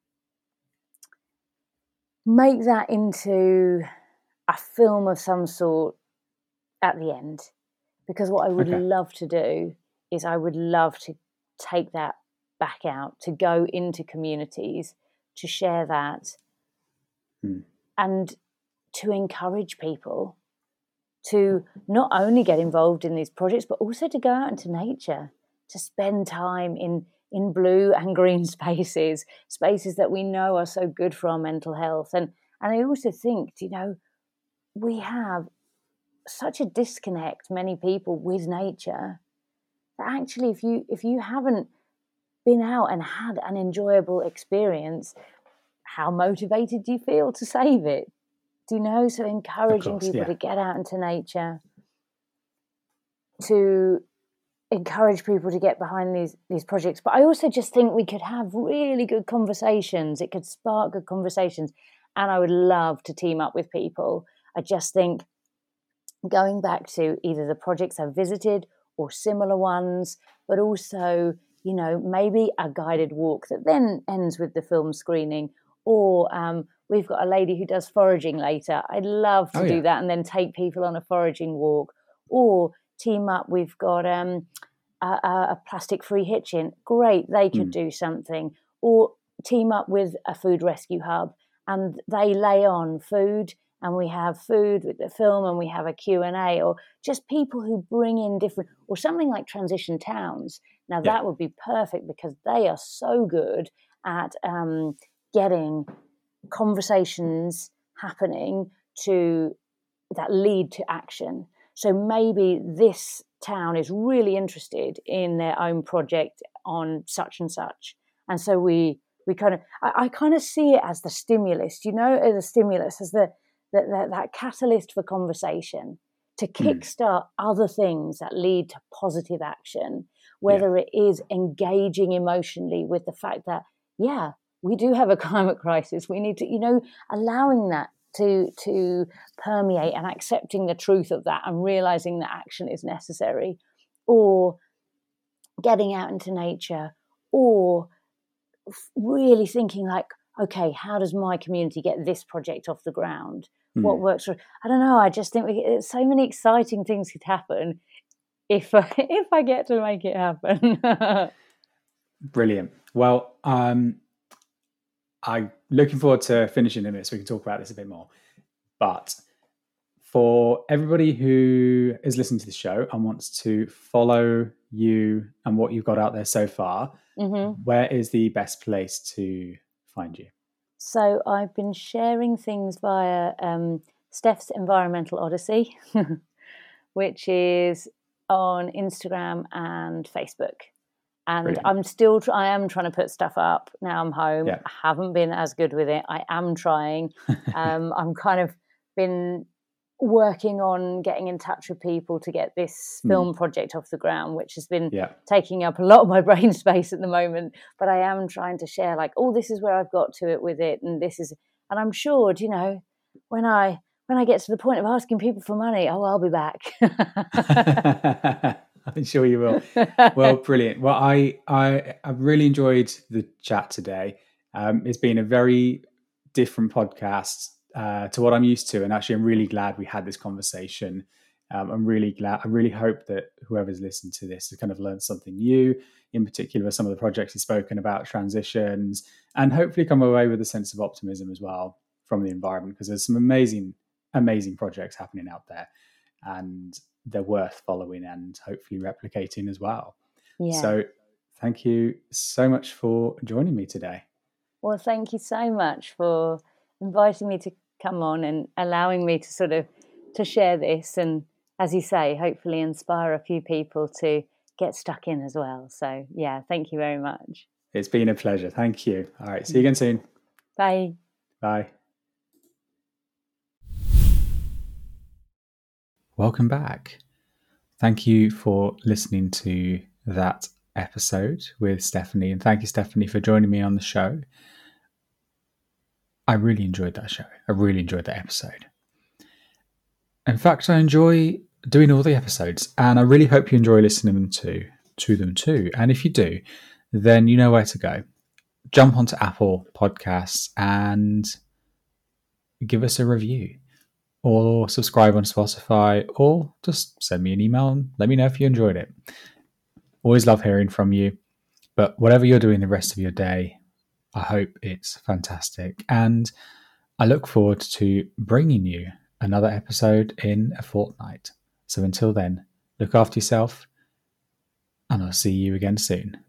make that into a film of some sort at the end. Because what I would Okay. love to do is I would love to take that back out, to go into communities, to share that, Mm. and to encourage people to not only get involved in these projects, but also to go out into nature, to spend time in, in blue and green spaces, spaces that we know are so good for our mental health. And, and I also think, you know, we have such a disconnect, many people, with nature, that actually if you if you haven't been out and had an enjoyable experience, how motivated do you feel to save it? Do you know? So encouraging course, people yeah. to get out into nature, to encourage people to get behind these these projects. But I also just think we could have really good conversations. It could spark good conversations. And I would love to team up with people. I just think going back to either the projects I've visited or similar ones, but also, you know, maybe a guided walk that then ends with the film screening, or um, we've got a lady who does foraging later. I'd love to Oh, do yeah. that and then take people on a foraging walk, or team up. We've got um, a, a plastic-free hitching. Great, they could Mm. do something. Or team up with a food rescue hub and they lay on food, and we have food with the film, and we have a Q and A, or just people who bring in different, or something like Transition Towns. Now Yeah. that would be perfect because they are so good at um, getting conversations happening to that lead to action. So maybe this town is really interested in their own project on such and such, and so we we kind of I, I kind of see it as the stimulus, you know, as a stimulus, as the that that, that catalyst for conversation to kickstart mm. other things that lead to positive action, whether yeah. it is engaging emotionally with the fact that, yeah, we do have a climate crisis. We need to, you know, allowing that to to permeate and accepting the truth of that and realizing that action is necessary, or getting out into nature, or really thinking like, okay, how does my community get this project off the ground? Mm. What works for, I don't know. I just think we, so many exciting things could happen if I, if I get to make it happen. Brilliant. Well, um, I'm looking forward to finishing in a minute so we can talk about this a bit more. But for everybody who is listening to the show and wants to follow you and what you've got out there so far, mm-hmm. where is the best place to find you? So I've been sharing things via um, Steph's Environmental Odyssey, which is on Instagram and Facebook. And Brilliant. I'm still, I am trying to put stuff up now I'm home. Yeah. I haven't been as good with it. I am trying. um, I'm kind of been working on getting in touch with people to get this film mm. project off the ground, which has been yeah. taking up a lot of my brain space at the moment. But I am trying to share like, oh, this is where I've got to it with it. And this is, and I'm sure, you know, when I, when I get to the point of asking people for money, oh, I'll be back. I'm sure you will. Well, brilliant. Well, I, I, I've really enjoyed the chat today. Um, it's been a very different podcast uh, to what I'm used to. And actually, I'm really glad we had this conversation. Um, I'm really glad. I really hope that whoever's listened to this has kind of learned something new, in particular with some of the projects he's spoken about, transitions, and hopefully come away with a sense of optimism as well from the environment, because there's some amazing, amazing projects happening out there. And they're worth following and hopefully replicating as well. Yeah. So thank you so much for joining me today. Well, thank you so much for inviting me to come on and allowing me to sort of to share this. And as you say, hopefully inspire a few people to get stuck in as well. So yeah, thank you very much. It's been a pleasure. Thank you. All right. See you again soon. Bye. Bye. Welcome back. Thank you for listening to that episode with Stephanie. And thank you, Stephanie, for joining me on the show. I really enjoyed that show. I really enjoyed that episode. In fact, I enjoy doing all the episodes, and I really hope you enjoy listening to, to them too. And if you do, then you know where to go. Jump onto Apple Podcasts and give us a review. Or subscribe on Spotify, or just send me an email and let me know if you enjoyed it. Always love hearing from you. But whatever you're doing the rest of your day, I hope it's fantastic. And I look forward to bringing you another episode in a fortnight. So until then, look after yourself, and I'll see you again soon.